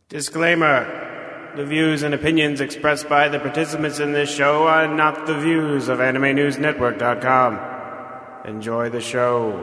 Disclaimer. The views and opinions expressed by the participants in this show are not the views of AnimeNewsNetwork.com. Enjoy the show.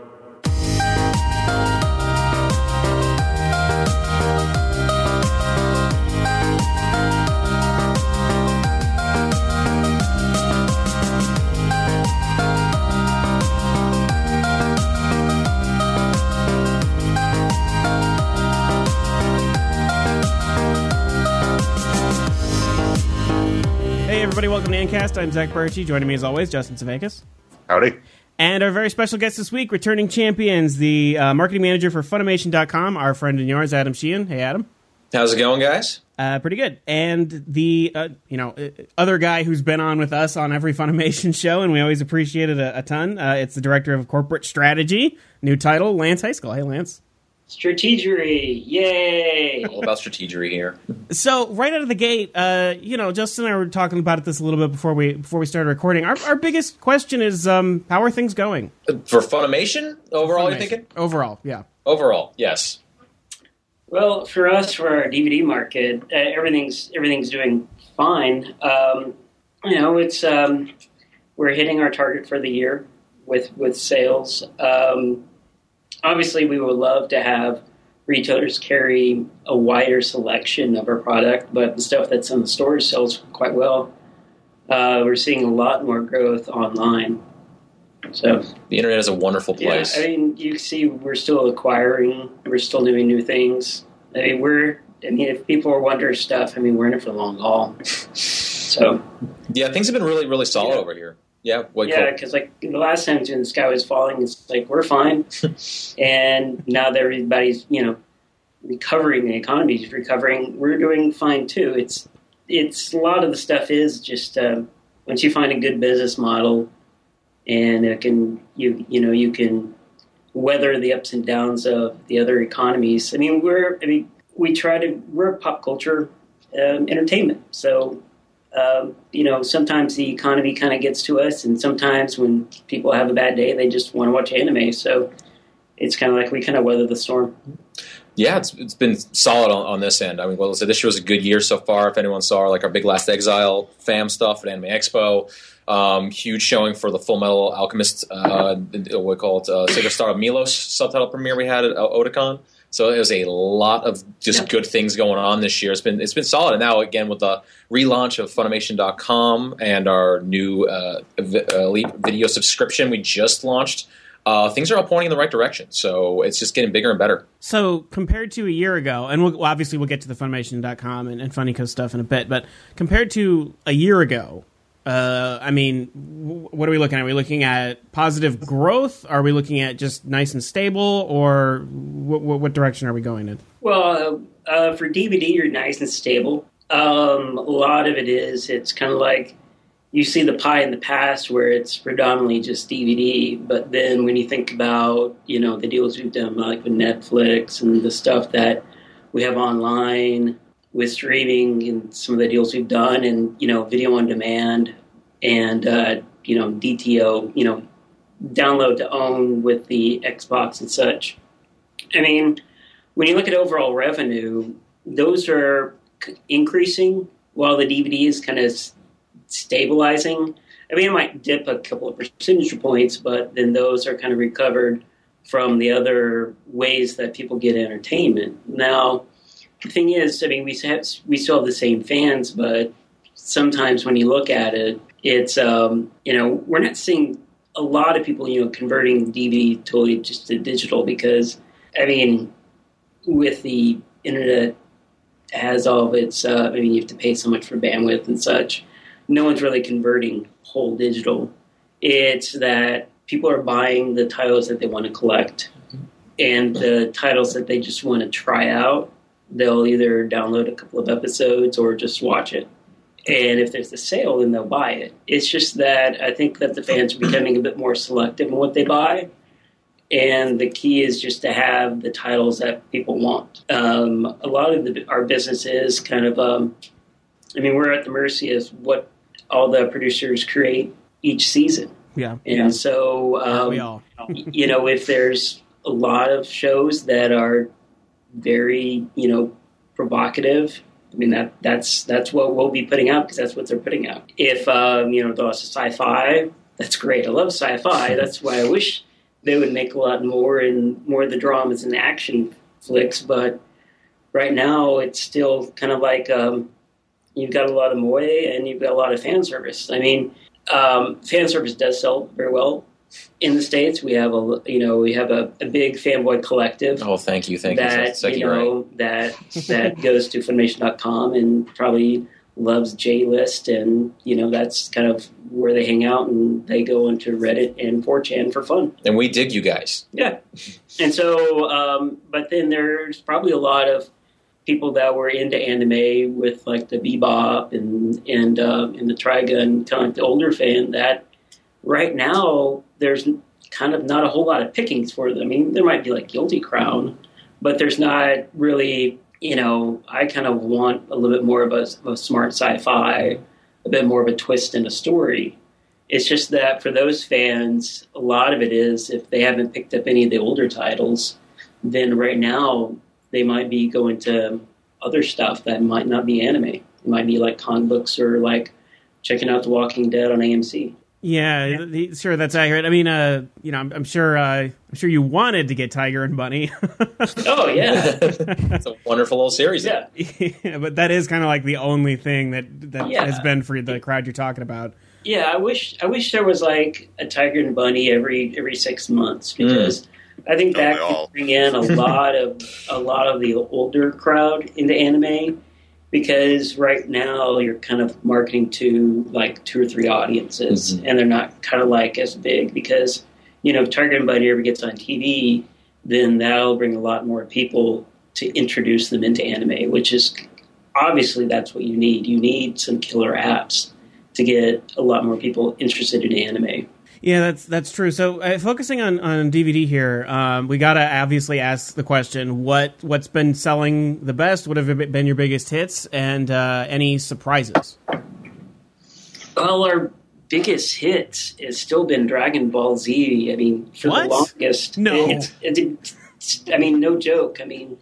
Everybody, welcome to Ancast. I'm Zach Berchi. Joining me as always, Justin Savakis. Howdy. And our very special guest this week, returning champions, the marketing manager for Funimation.com, our friend and yours, Adam Sheehan. Hey, Adam. How's it going, guys? Pretty good. And the other guy who's been on with us on every Funimation show, and we always appreciate it a ton. It's the director of corporate strategy. New title, Lance Heiskell. Hey, Lance. Strategery, yay! All about strategery here. So right out of the gate, Justin and I were talking about this a little bit before we started recording. Our biggest question is, how are things going for Funimation overall? You're thinking overall, yeah. Overall, yes. Well, for us, for our DVD market, everything's doing fine. It's we're hitting our target for the year with sales. Obviously, we would love to have retailers carry a wider selection of our product, but the stuff that's in the stores sells quite well. We're seeing a lot more growth online. So the internet is a wonderful place. Yeah, you see, we're still acquiring. We're still doing new things. If people are wondering stuff, we're in it for the long haul. So yeah, things have been really, really solid over here. Yeah, because the last time when the sky was falling, it's like we're fine, and now that everybody's recovering, the economy's recovering, we're doing fine too. It's a lot of the stuff is just once you find a good business model, and you can weather the ups and downs of the other economies. We're a pop culture entertainment, so. Sometimes the economy kind of gets to us, and sometimes when people have a bad day, they just want to watch anime. So it's kind of like we kind of weather the storm. Yeah, it's been solid on this end. This year was a good year so far. If anyone saw our Big Last Exile fam stuff at Anime Expo, huge showing for the Full Metal Alchemist, Sacred Star of Milos subtitle premiere we had at Otakon. So there's a lot of just good things going on this year. It's been solid. And now, again, with the relaunch of Funimation.com and our new Elite Video subscription we just launched, things are all pointing in the right direction. So it's just getting bigger and better. So compared to a year ago, and we'll get to the Funimation.com and Funnyco stuff in a bit, but compared to a year ago, what are we looking at? Are we looking at positive growth? Are we looking at just nice and stable? Or what direction are we going in? Well, for DVD, you're nice and stable. A lot of it's kind of like you see the pie in the past where it's predominantly just DVD. But then when you think about, the deals we've done with Netflix and the stuff that we have online with streaming and some of the deals we've done and, video on demand and, DTO, download to own with the Xbox and such. When you look at overall revenue, those are increasing while the DVD is kind of stabilizing. It might dip a couple of percentage points, but then those are kind of recovered from the other ways that people get entertainment. Now, the thing is, we still have the same fans, but sometimes when you look at it, it's, we're not seeing a lot of people, converting DVD totally just to digital because, with the internet has all of its, you have to pay so much for bandwidth and such. No one's really converting whole digital. It's that people are buying the titles that they want to collect and the titles that they just want to try out. They'll either download a couple of episodes or just watch it. And if there's a sale, then they'll buy it. It's just that I think that the fans are becoming a bit more selective in what they buy. And the key is just to have the titles that people want. A lot of our business is kind of, we're at the mercy of what all the producers create each season. Yeah. And so, we all. If there's a lot of shows that are very, provocative, I mean that's what we'll be putting out because that's what they're putting out. If they're also sci-fi, that's great. I love sci-fi. That's why I wish they would make a lot more and more of the dramas and action flicks. But right now, it's still kind of like you've got a lot of moe and you've got a lot of fan service. I mean, fan service does sell very well in the States. We have a big fanboy collective. Oh, thank you. That That's that goes to Funimation.com and probably loves J-List, and that's kind of where they hang out, and they go into Reddit and 4chan for fun. And we dig you guys. Yeah, and so, but then there's probably a lot of people that were into anime with like the Bebop and the Trigun, kind of like the older fan. That right now there's kind of not a whole lot of pickings for them. I mean, there might be like Guilty Crown, but there's not really. I kind of want a little bit more of a smart sci-fi, a bit more of a twist in a story. It's just that for those fans, a lot of it is if they haven't picked up any of the older titles, then right now they might be going to other stuff that might not be anime. It might be like comic books or like checking out The Walking Dead on AMC. Yeah, sure, that's accurate. I mean, I'm sure you wanted to get Tiger and Bunny. Oh yeah, it's a wonderful little series. Yeah, but that is kind of like the only thing that has been for the crowd you're talking about. Yeah, I wish there was like a Tiger and Bunny every 6 months because I think that could bring in a lot of the older crowd into anime. Because right now you're kind of marketing to like 2 or 3 audiences, and they're not kind of like as big. Because if Tiger and Bunny ever gets on TV, then that'll bring a lot more people to introduce them into anime. Which is obviously that's what you need. You need some killer apps to get a lot more people interested in anime. Yeah, that's true. So focusing on DVD here, we got to obviously ask the question, what's been selling the best? What have been your biggest hits? And any surprises? Well, our biggest hit has still been Dragon Ball Z. I mean, for the longest. No. I mean, no joke. I mean...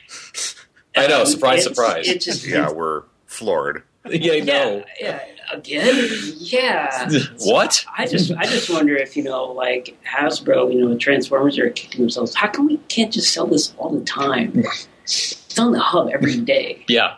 I know, surprise. It's just, we're floored. Yeah. Again, yeah. What? I just wonder if like Hasbro, Transformers are kicking themselves. How come we can't just sell this all the time? It's on the hub every day. Yeah.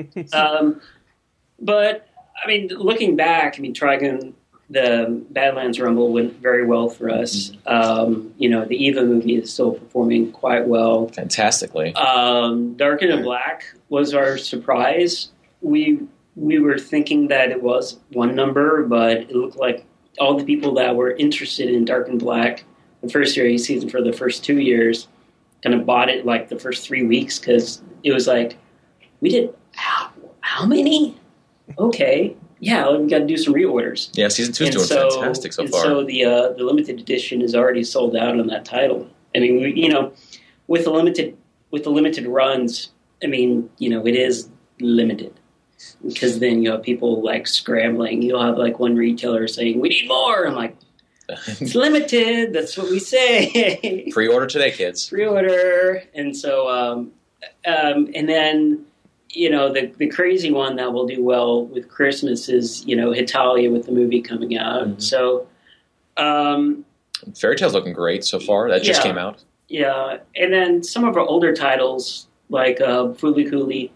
But I mean, looking back, Trigun, the Badlands Rumble went very well for us. The Eva movie is still performing quite well, fantastically. Dark into Black was our surprise. We were thinking that it was one number, but it looked like all the people that were interested in Dark and Black, the first season for the first 2 years, kind of bought it like the first 3 weeks because it was like, we did how many? Okay, yeah, we got to do some reorders. Yeah, season 2 is doing fantastic so far. So the limited edition is already sold out on that title. I mean, with the limited runs, it is limited. Because then people like scrambling. You'll have like one retailer saying, "We need more." I'm like, "It's limited. That's what we say." Pre-order today, kids. Pre-order, and so, and then the crazy one that will do well with Christmas is Hitalia with the movie coming out. Mm-hmm. So, Fairy Tail's looking great so far. That just came out. Yeah, and then some of our older titles. Like Fooly Cooly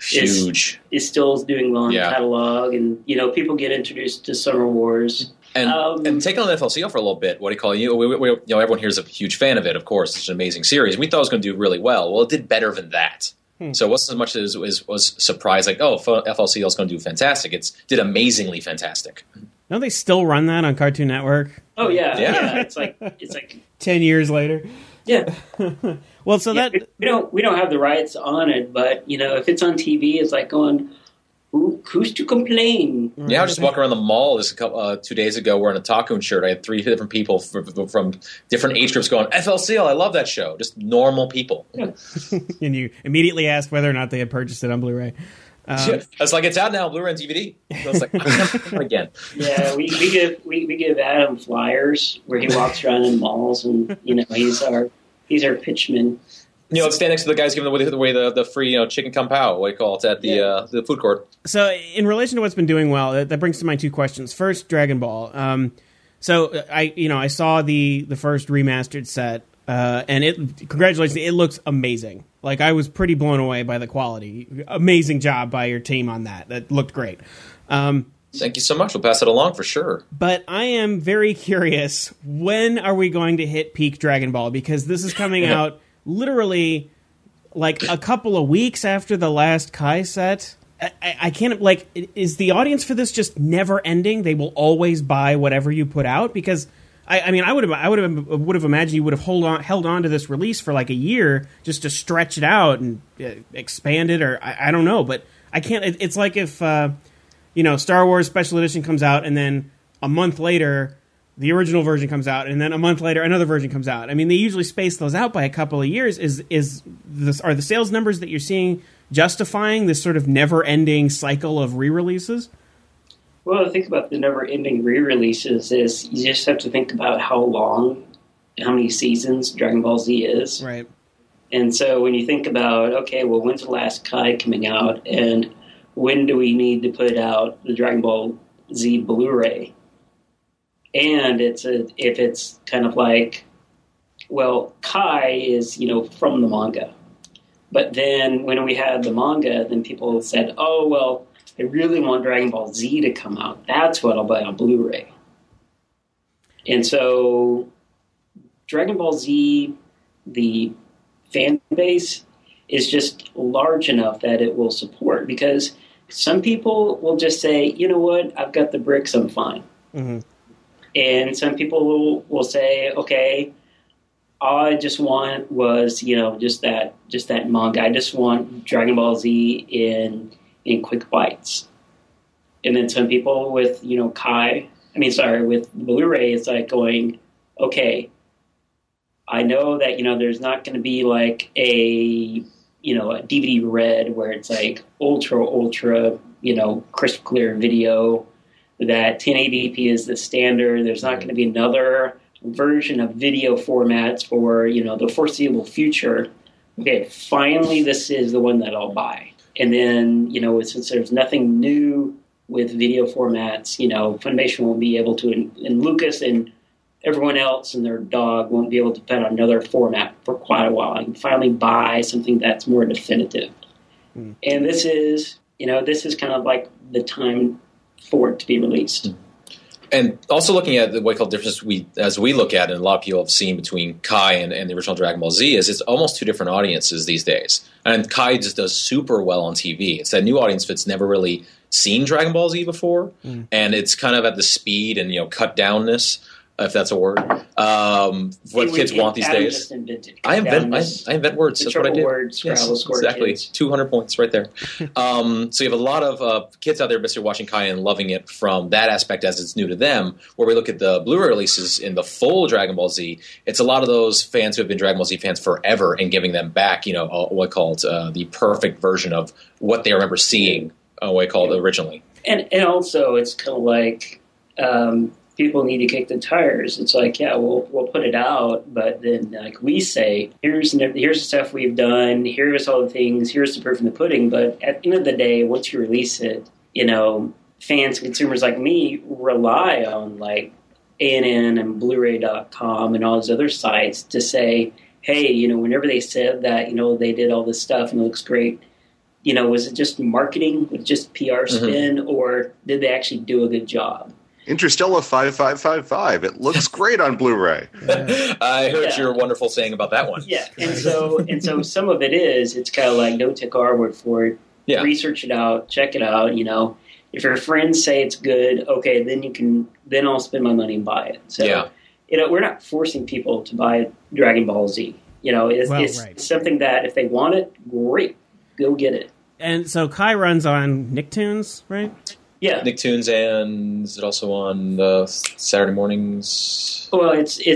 is still doing well in the catalog, and people get introduced to Summer Wars. And taking on the FLCL for a little bit, what do you call it? Everyone here is a huge fan of it. Of course, it's an amazing series. We thought it was going to do really well. Well, it did better than that. So it wasn't as much as was surprised. Like, FLCL is going to do fantastic. It did amazingly fantastic. Don't they still run that on Cartoon Network? Oh yeah. It's like 10 years later. Yeah. Well, so that we don't have the rights on it, but if it's on TV, it's like going, who's to complain? Yeah, I was just walking around the mall 2 days ago wearing a Takun shirt. I had 3 different people from different age groups going, FLCL, I love that show. Just normal people. Yeah. And you immediately asked whether or not they had purchased it on Blu-ray. I was like, it's out now, Blu-ray and DVD. So I was like, I'm again. Yeah, we give Adam flyers where he walks around in malls, and he's our pitchman. You know, stand next to the guys giving away the free chicken kung pao, what do you call it, at the food court. So, in relation to what's been doing well, that brings to mind two questions. First, Dragon Ball. So I saw the first remastered set, and congratulations, it looks amazing. Like, I was pretty blown away by the quality. Amazing job by your team on that. That looked great. Thank you so much. We'll pass it along for sure. But I am very curious, when are we going to hit peak Dragon Ball? Because this is coming out literally like a couple of weeks after the last Kai set. I can't, like, is the audience for this just never ending? They will always buy whatever you put out? Because I mean, I would have imagined you would have held on to this release for like a year just to stretch it out and expand it, or I don't know, but I can't. It's like if Star Wars Special Edition comes out, and then a month later the original version comes out, and then a month later another version comes out. I mean, they usually space those out by a couple of years. Are the sales numbers that you're seeing justifying this sort of never-ending cycle of re-releases? Well, the thing about the never-ending re-releases is you just have to think about how many seasons Dragon Ball Z is. Right. And so when you think about, okay, well, when's the last Kai coming out, and when do we need to put out the Dragon Ball Z Blu-ray? And if it's kind of like, well, Kai is, from the manga. But then when we had the manga, then people said, oh, well, I really want Dragon Ball Z to come out. That's what I'll buy on Blu-ray. And so Dragon Ball Z, the fan base, is just large enough that it will support. Because some people will just say, you know what, I've got the bricks, I'm fine. Mm-hmm. And some people will say, okay, all I just want was, just that manga. I just want Dragon Ball Z in quick bites. And then some people with, with Blu-ray, it's like going, okay, I know that, there's not going to be like a DVD red where it's like ultra, crisp clear video, that 1080p is the standard. There's not going to be another version of video formats for, the foreseeable future. Okay, finally, this is the one that I'll buy. And then, since there's nothing new with video formats, Funimation won't be able to, and Lucas and everyone else and their dog won't be able to put out another format for quite a while. I can finally buy something that's more definitive. Mm. And this is kind of like the time for it to be released. And also looking at the what difference as we look at, and a lot of people have seen between Kai and the original Dragon Ball Z, is it's almost two different audiences these days. And Kai just does super well on TV. It's that new audience that's never really seen Dragon Ball Z before, and it's kind of at the speed and cut downness, if that's a word, what kids want these days. I invent words. That's what I do. Words yes, exactly. Kids. 200 points right there. So you have a lot of kids out there basically watching Kai and loving it from that aspect as it's new to them. Where we look at the Blu-ray releases in the full Dragon Ball Z, it's a lot of those fans who have been Dragon Ball Z fans forever and giving them back, what called the perfect version of what they remember seeing, what called originally. And also it's kind of like people need to kick the tires. It's like, yeah, we'll put it out, but then like we say, here's the stuff we've done, here's all the things, here's the proof in the pudding. But at the end of the day, once you release it, fans, consumers like me rely on like ANN and Blu-ray.com and all those other sites to say, hey, whenever they said that, they did all this stuff and it looks great, was it just marketing with just PR spin, or did they actually do a good job? Interstellar 5555. It looks great on Blu-ray. Yeah. I heard your wonderful saying about that one. Yeah, and so some of it's kind of like, don't take our word for it. Yeah. Research it out, check it out. If your friends say it's good, okay, then I'll spend my money and buy it. So, we're not forcing people to buy Dragon Ball Z. It's something that if they want it, great, go get it. And so Kai runs on Nicktoons, right? Yeah, Nicktoons, and is it also on the Saturday mornings? Well, it's the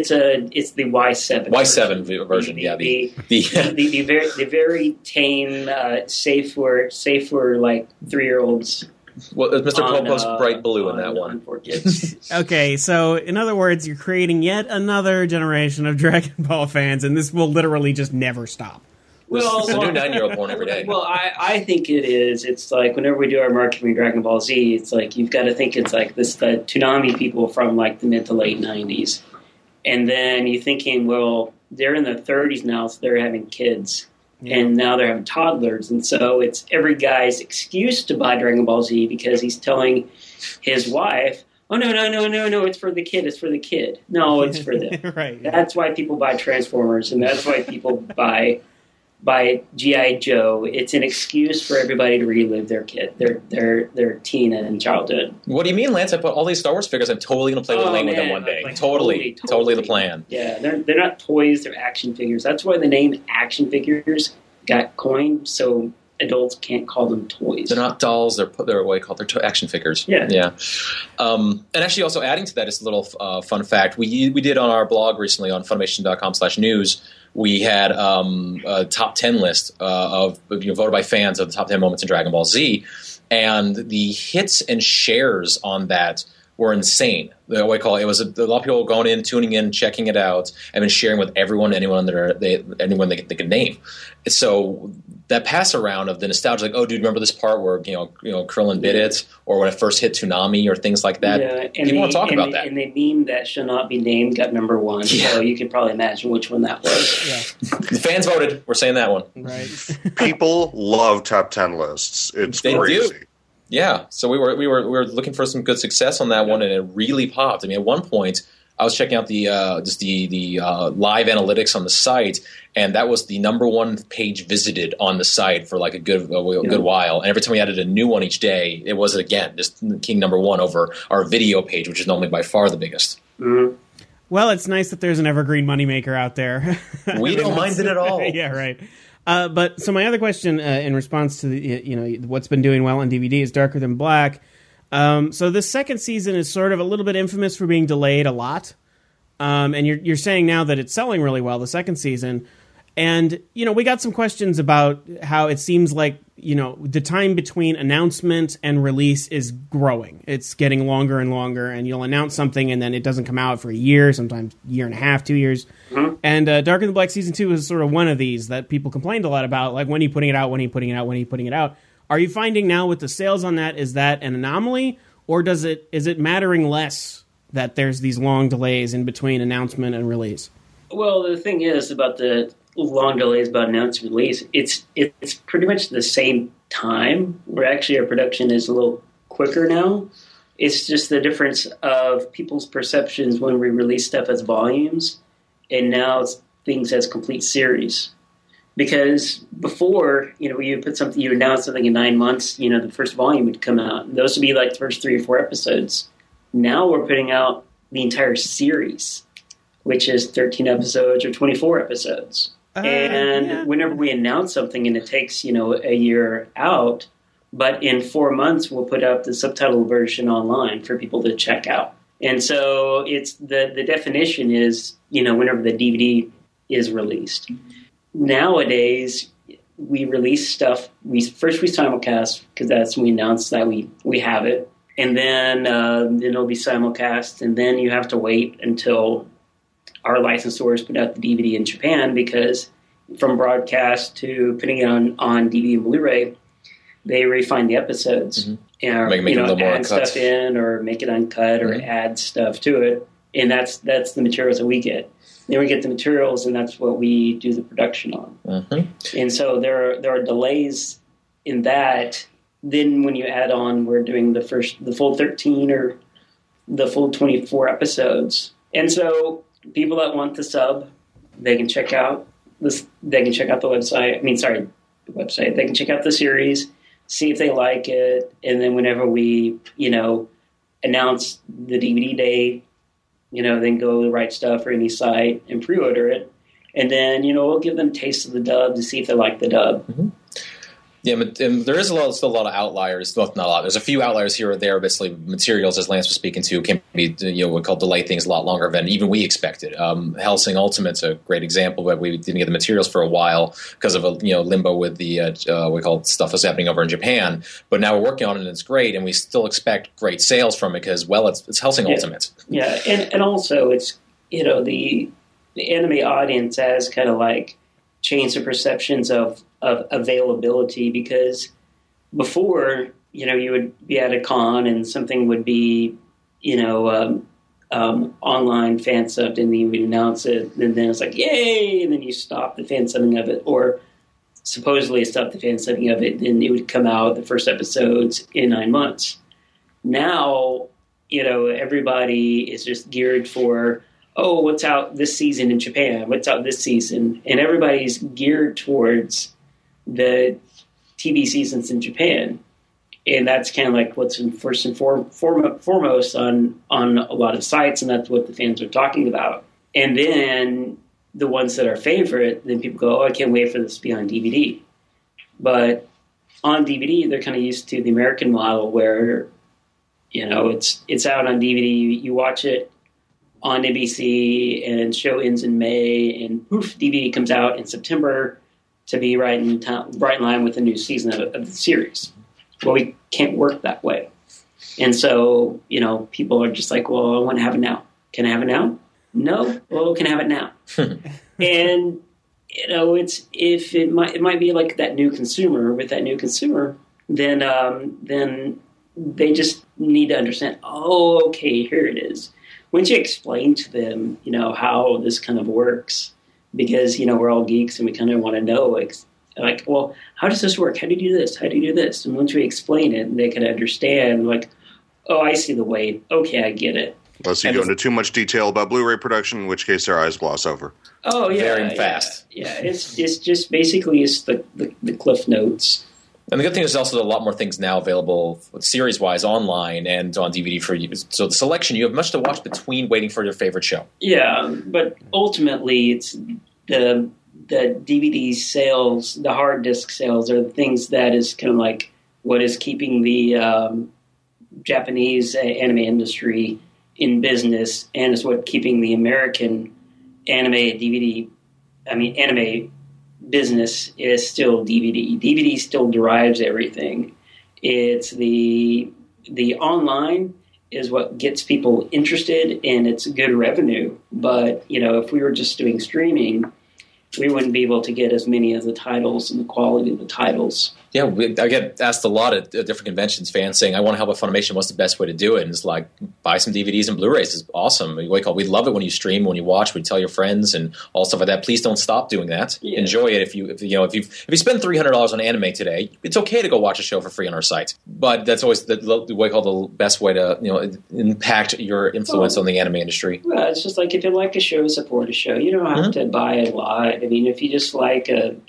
Y7 version. The very tame, safe for like 3-year-olds. Well, Mr. Popo's bright blue in that one. Okay, so in other words, you're creating yet another generation of Dragon Ball fans, and this will literally just never stop. There's a new 9-year-old born every day. Well, I think it is. It's like whenever we do our marketing of Dragon Ball Z, it's like you've got to think it's like the Toonami people from like the mid to late 90s. And then you're thinking, well, they're in their 30s now, so they're having kids. Yeah. And now they're having toddlers. And so it's every guy's excuse to buy Dragon Ball Z because he's telling his wife, oh, no, it's for the kid. It's for the kid. No, it's for them. Right. Yeah. That's why people buy Transformers, and that's why people buy G.I. Joe. It's an excuse for everybody to relive their kid, their teen and childhood. What do you mean, Lance? I put all these Star Wars figures. I'm totally going to play with with them one day. Like, totally the plan. Yeah, they're not toys. They're action figures. That's why the name action figures got coined. So adults can't call them toys. They're not dolls. They're what you call they're action figures. Yeah. And actually, also adding to that is a little fun fact. We did on our blog recently on Funimation.com/news. We had a top 10 list of voted by fans of the top 10 moments in Dragon Ball Z, and the hits and shares on that were insane. What I call it was a lot of people going in, tuning in, checking it out, and then sharing with anyone they could name. So that pass around of the nostalgia, like, oh, dude, remember this part where Krillin did it, or when it first hit Toonami, or things like that. Yeah, people want to talk about that. And the meme that shall not be named got number one. Yeah. So you can probably imagine which one that was. Yeah. The fans voted. We're saying that one. Right. People love top 10 lists. It's they crazy. Do. Yeah, so we were looking for some good success on that one, and it really popped. I mean, at one point, I was checking out the live analytics on the site, and that was the number one page visited on the site for like a good while. And every time we added a new one each day, it was again just king number one over our video page, which is normally by far the biggest. Mm-hmm. Well, it's nice that there's an evergreen moneymaker out there. We don't mind it at all. Yeah, right. But so my other question in response to the, what's been doing well on DVD is Darker Than Black. So this second season is sort of a little bit infamous for being delayed a lot. And you're saying now that it's selling really well, the second season. And, we got some questions about how it seems like, the time between announcement and release is growing. It's getting longer and longer, and you'll announce something and then it doesn't come out for a year, sometimes a year and a half, 2 years. Mm-hmm. And Darker Than Black Season 2 is sort of one of these that people complained a lot about, like when are you putting it out, when are you putting it out, when are you putting it out? Are you finding now with the sales on that, is that an anomaly, or is it mattering less that there's these long delays in between announcement and release? Well, the thing is about the long delays about announcement release, it's pretty much the same time, where actually our production is a little quicker now. It's just the difference of people's perceptions when we release stuff as volumes, and now it's things as complete series. Because before, you put something, you announce something in 9 months, the first volume would come out. And those would be like the first 3 or 4 episodes. Now we're putting out the entire series, which is 13 episodes or 24 episodes. Whenever we announce something and it takes, a year out, but in 4 months we'll put up the subtitle version online for people to check out. And so it's the definition is, whenever the DVD is released. Nowadays, we release stuff. We simulcast, because that's when we announce that we have it. And then it'll be simulcast, and then you have to wait until our licensors put out the DVD in Japan, because from broadcast to putting it on DVD and Blu-ray, they refine the episodes. Mm-hmm. And make it a little more add uncut stuff in, or make it uncut, or add stuff to it. And that's the materials that we get. Then we get the materials, and that's what we do the production on. Mm-hmm. And so there are delays in that. Then when you add on, we're doing the full 13 or the full 24 episodes. And so people that want the sub, they can check out this. They can check out the website. The website. They can check out the series, see if they like it, and then whenever we, announce the DVD date, then go to the Right Stuff or any site and pre-order it. And then, we'll give them a taste of the dub to see if they like the dub. Mm-hmm. Yeah, but there is still a lot of outliers. Well, not a lot. There's a few outliers here or there. Basically, materials, as Lance was speaking to, can be, we call delay things a lot longer than even we expected. Hellsing Ultimate's a great example, but we didn't get the materials for a while because of a limbo with the we call stuff that's happening over in Japan. But now we're working on it, and it's great, and we still expect great sales from it because, well, it's Hellsing Ultimate. Yeah, and also it's the anime audience has kind of like change the perceptions of availability, because before, you would be at a con and something would be, online fan subbed, and you would announce it, and then it's like, yay, and then you stop the fan subbing of it, or supposedly stop the fan subbing of it, then it would come out the first episodes in 9 months. Now, everybody is just geared for, oh, what's out this season in Japan? What's out this season? And everybody's geared towards the TV seasons in Japan. And that's kind of like what's in first and foremost on a lot of sites, and that's what the fans are talking about. And then the ones that are favorite, then people go, oh, I can't wait for this to be on DVD. But on DVD, they're kind of used to the American model where, it's out on DVD, you watch it on NBC, and show ends in May, and poof, DVD comes out in September to be right in line with the new season of the series. Well, we can't work that way. And so, people are just like, well, I want to have it now. Can I have it now? No? Well, can I have it now? And, it might be like that new consumer. With that new consumer, then they just need to understand, oh, okay, here it is. Once you explain to them, how this kind of works, because, we're all geeks and we kind of want to know, like, well, how does this work? How do you do this? How do you do this? And once we explain it, they can understand, like, oh, I see the way. Okay, I get it. Unless you go into too much detail about Blu-ray production, in which case their eyes gloss over. Oh, yeah. Very fast. Yeah, it's just basically it's the cliff notes. And the good thing is also a lot more things now available series-wise online and on DVD for you. So the selection, you have much to watch between waiting for your favorite show. Yeah, but ultimately it's the DVD sales, the hard disk sales are the things that is kind of like what is keeping the Japanese anime industry in business, and is what keeping the American anime business is still DVD. DVD still derives everything. It's the online is what gets people interested, and it's good revenue. But, if we were just doing streaming, we wouldn't be able to get as many of the titles and the quality of the titles. Yeah, I get asked a lot at different conventions, fans saying, I want to help with Funimation. What's the best way to do it? And it's like, buy some DVDs and Blu-rays. It's awesome. We love it when you stream, when you watch, when you tell your friends and all stuff like that. Please don't stop doing that. Yeah. Enjoy it. If you spend $300 on anime today, it's okay to go watch a show for free on our site. But that's always the way called the best way to impact your influence on the anime industry. Well, it's just like if you like a show, support a show. You don't have to buy a lot. I mean, if you just like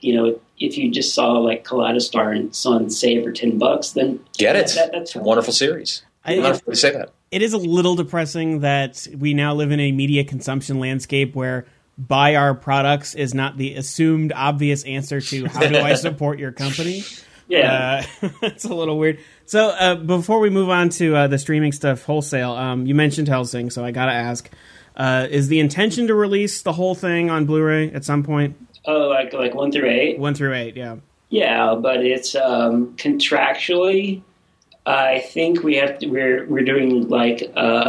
if you just saw like Kaleidostar and it's on sale for $10, then get it. That's a wonderful series. I say that. It is a little depressing that we now live in a media consumption landscape where buy our products is not the assumed obvious answer to how do I support your company. Yeah. It's a little weird. So before we move on to the streaming stuff wholesale, you mentioned Hellsing, so I got to ask, is the intention to release the whole thing on Blu-ray at some point? Oh, like 1 through 8? 1 through 8, yeah. Yeah, but it's contractually, I think we're doing like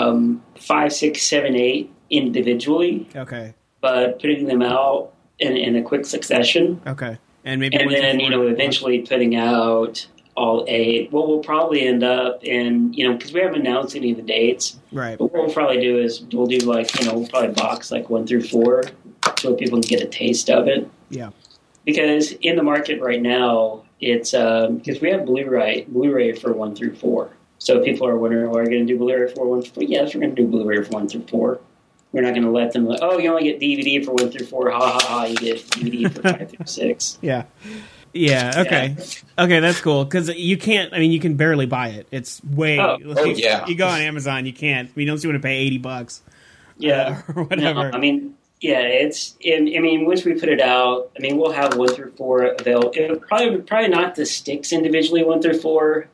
5, 6, 7, 8 individually. Okay. But putting them out in a quick succession. Okay. And then eventually putting out all 8. What we'll probably end up in, because we haven't announced any of the dates. Right. But what we'll probably do is we'll do like, we'll probably box like 1 through 4 so people can get a taste of it. Yeah. Because in the market right now, it's because we have Blu-ray for 1 through 4. So people are wondering, are we going to do Blu-ray for 1 through 4? Yes, we're going to do Blu-ray for 1 through 4. We're not going to let them, oh, you only get DVD for 1 through 4. Ha, ha, ha, you get DVD for 5 through 6. Yeah. Yeah, okay. Yeah. Okay, that's cool. Because you can't, you can barely buy it. It's way, yeah. You go on Amazon, you can't. You don't see want to pay $80. Yeah. Or whatever. No, yeah, it's. Once we put it out, we'll have 1 through 4 available. It'll probably not the sticks individually 1 through 4,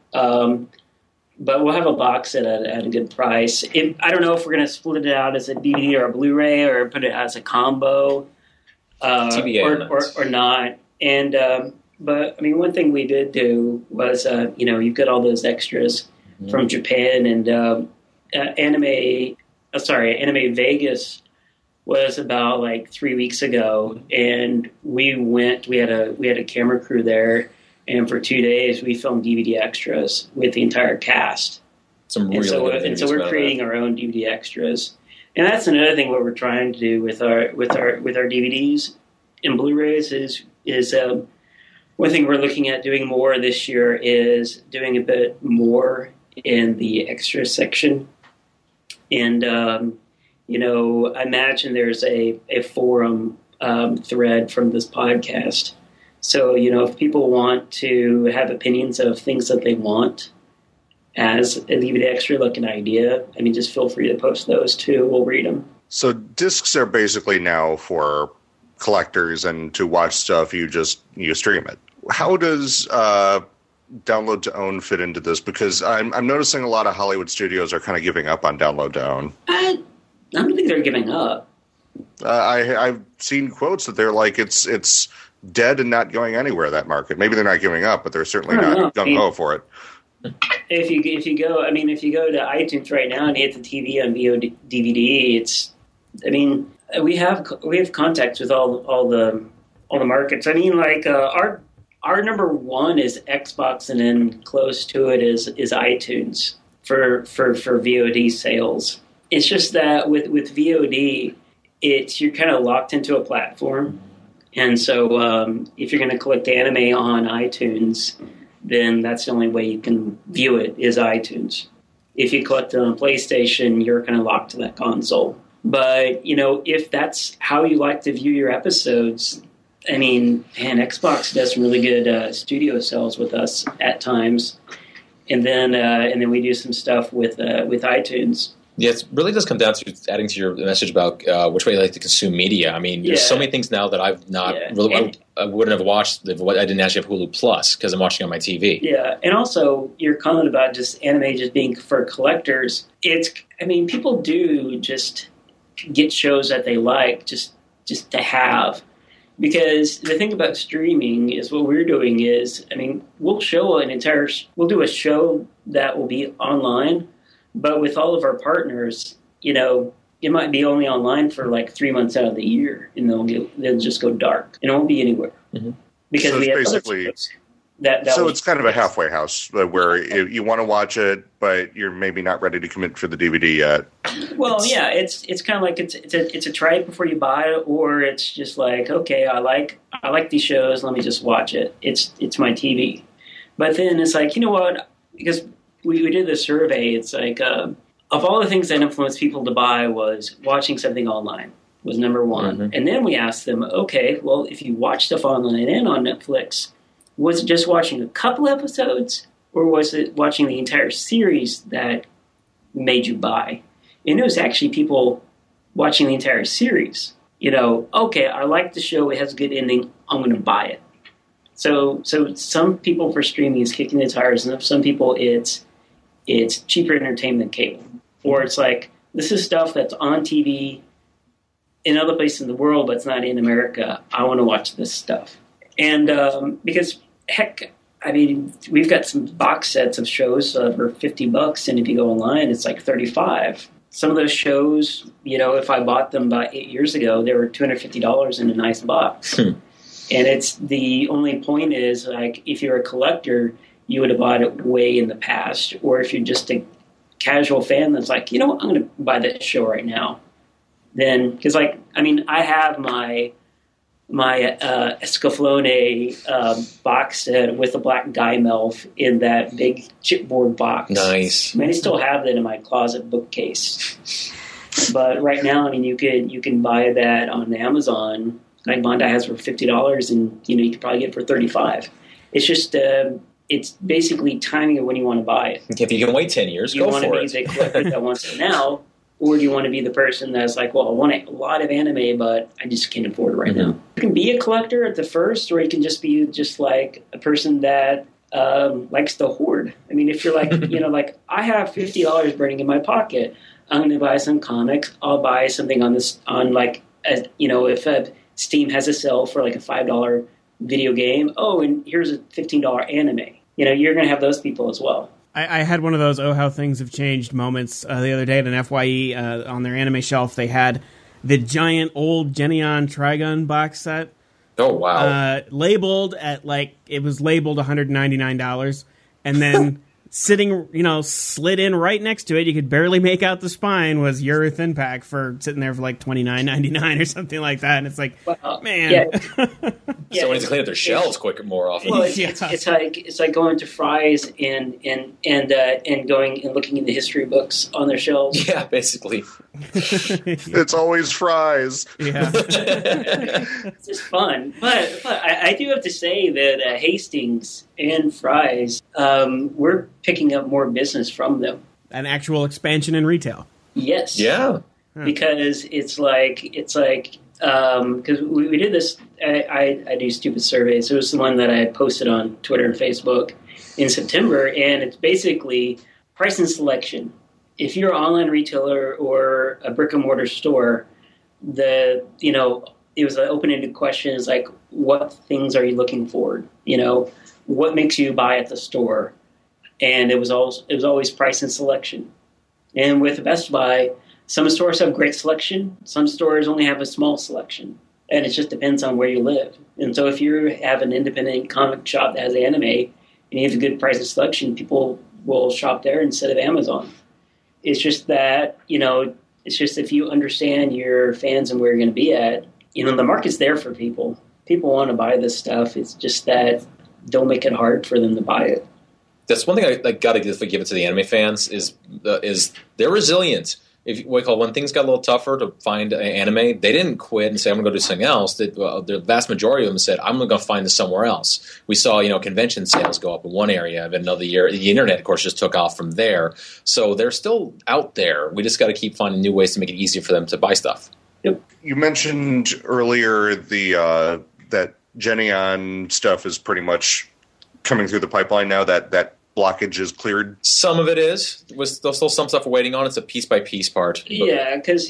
but we'll have a box at a good price. I don't know if we're going to split it out as a DVD or a Blu-ray or put it as a combo, or not. And but one thing we did do was you've got all those extras from Japan and Anime Vegas. was about like 3 weeks ago, and we had a camera crew there, and for 2 days we filmed DVD extras with the entire cast. Some really and so we're creating our own DVD extras, and that's another thing what we're trying to do with our DVDs and Blu-rays is one thing we're looking at doing more this year is doing a bit more in the extra section. And, I imagine there's a forum thread from this podcast. So, if people want to have opinions of things that they want as a DVD extra, like an idea, just feel free to post those too. We'll read them. So discs are basically now for collectors, and to watch stuff, you stream it. How does download to own fit into this? Because I'm noticing a lot of Hollywood studios are kind of giving up on download to own. I don't think they're giving up. I've seen quotes that they're like it's dead and not going anywhere, that market. Maybe they're not giving up, but they're certainly not gung-ho for it. If you go to iTunes right now and you hit the TV on VOD DVD, we have contacts with all the markets. Our number one is Xbox, and then close to it is iTunes for VOD sales. It's just that with VOD, you're kind of locked into a platform, and so if you're going to collect anime on iTunes, then that's the only way you can view it is iTunes. If you collect it on PlayStation, you're kind of locked to that console. But, if that's how you like to view your episodes, Xbox does some really good studio sales with us at times. And then we do some stuff with iTunes. Yeah, it really does come down to adding to your message about which way you like to consume media. There's so many things now that I've not really, I wouldn't have watched. I didn't actually have Hulu Plus because I'm watching on my TV. Yeah, and also your comment about just anime just being for collectors. People do just get shows that they like just to have. Because the thing about streaming is what we're doing is, we'll do a show that will be online, but with all of our partners, it might be only online for like 3 months out of the year, and they'll just go dark, and it won't be anywhere. Mm-hmm. Because so we have basically it's kind of a halfway house where you want to watch it, but you're maybe not ready to commit for the DVD yet. Well, it's kind of like it's a try it before you buy it, or it's just like, okay, I like these shows, let me just watch it. It's my TV. But then it's like, you know what? Because we did this survey, it's like of all the things that influenced people to buy was watching something online was number one. Mm-hmm. And then we asked them, okay, well, if you watch stuff online and on Netflix, was it just watching a couple episodes, or was it watching the entire series that made you buy? And it was actually people watching the entire series. Okay, I like the show, it has a good ending, I'm going to buy it. So some people for streaming is kicking the tires, and some people it's cheaper entertainment than cable. Or it's like, this is stuff that's on TV in other places in the world, but it's not in America. I want to watch this stuff. And because, heck, we've got some box sets of shows for $50, and if you go online, it's like $35. Some of those shows, if I bought them about 8 years ago, they were $250 in a nice box. And it's the only point is, like, if you're a collector, you would have bought it way in the past. Or if you're just a casual fan that's like, I'm going to buy that show right now. Then, because, I have my Escaflowne box set with a black Guy Melf in that big chipboard box. Nice. I still have that in my closet bookcase. But right now, you can buy that on Amazon. Like Bondi has for $50, and you could probably get it for $35. It's just it's basically timing of when you want to buy it. If you can wait 10 years, go for it. You want to be the collector that wants it now. Or do you want to be the person that's like, well, I want a lot of anime, but I just can't afford it right now? You can be a collector at the first, or you can just be just like a person that likes to hoard. If you're like, like I have $50 burning in my pocket, I'm going to buy some comics. I'll buy something if Steam has a sale for like a $5 video game. Oh, and here's a $15 anime. You're going to have those people as well. I had one of those how things have changed moments the other day at an FYE on their anime shelf. They had the giant old Geneon Trigun box set. Oh, wow. Labeled at it was labeled $199, and then sitting, slid in right next to it. You could barely make out the spine. Was your thin pack for sitting there for like $29.99 or something like that. And it's like, man. Yeah. Someone needs to clean up their shelves more often. Well, it's like going to Fry's and going and looking in the history books on their shelves. Yeah, basically. It's always Fry's. Yeah. It's just fun. But I do have to say that Hastings and Fry's, we're picking up more business from them. An actual expansion in retail. Yes. Yeah. Because it's like because we did this. I do stupid surveys. It was the one that I posted on Twitter and Facebook in September, and it's basically price and selection. If you're an online retailer or a brick and mortar store, it was an open-ended question. It's like, what things are you looking for? What makes you buy at the store? And it was always price and selection. And with Best Buy, some stores have great selection. Some stores only have a small selection. And it just depends on where you live. And so if you have an independent comic shop that has anime and you have a good price and selection, people will shop there instead of Amazon. It's just that, it's just if you understand your fans and where you're going to be at, the market's there for people. People want to buy this stuff. It's just that don't make it hard for them to buy it. That's one thing I got to give it to the anime fans is they're resilient. When things got a little tougher to find anime, they didn't quit and say, I'm going to go do something else. The vast majority of them said, I'm going to go find this somewhere else. We saw, convention sales go up in one area, but another year, the internet, of course, just took off from there. So they're still out there. We just got to keep finding new ways to make it easier for them to buy stuff. Yep. You mentioned earlier that Geneon stuff is pretty much coming through the pipeline now, that blockage is cleared. Some of it is. There's still some stuff we're waiting on. It's a piece-by-piece part. Yeah, because,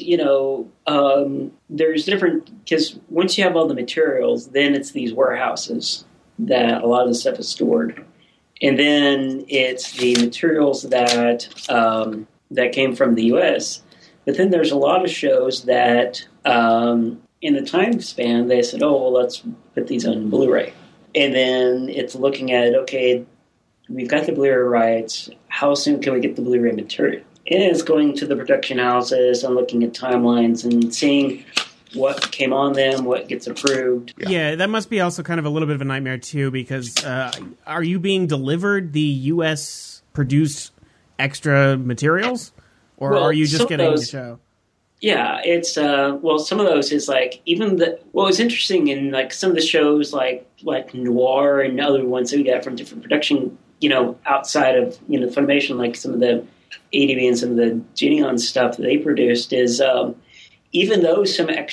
there's different... Because once you have all the materials, then it's these warehouses that a lot of the stuff is stored. And then it's the materials that came from the U.S., but then there's a lot of shows that in the time span, they said, let's put these on Blu-ray. And then it's looking at, okay, we've got the Blu-ray rights. How soon can we get the Blu-ray material? And it's going to the production houses and looking at timelines and seeing what came on them, what gets approved. Yeah, that must be also kind of a little bit of a nightmare, too, because are you being delivered the U.S.-produced extra materials? Or are you just getting the show? Yeah, it's some of those is like what was interesting in like some of the shows like Noir and other ones that we got from different production, outside of Funimation, like some of the ADV and some of the Geneon stuff that they produced is even though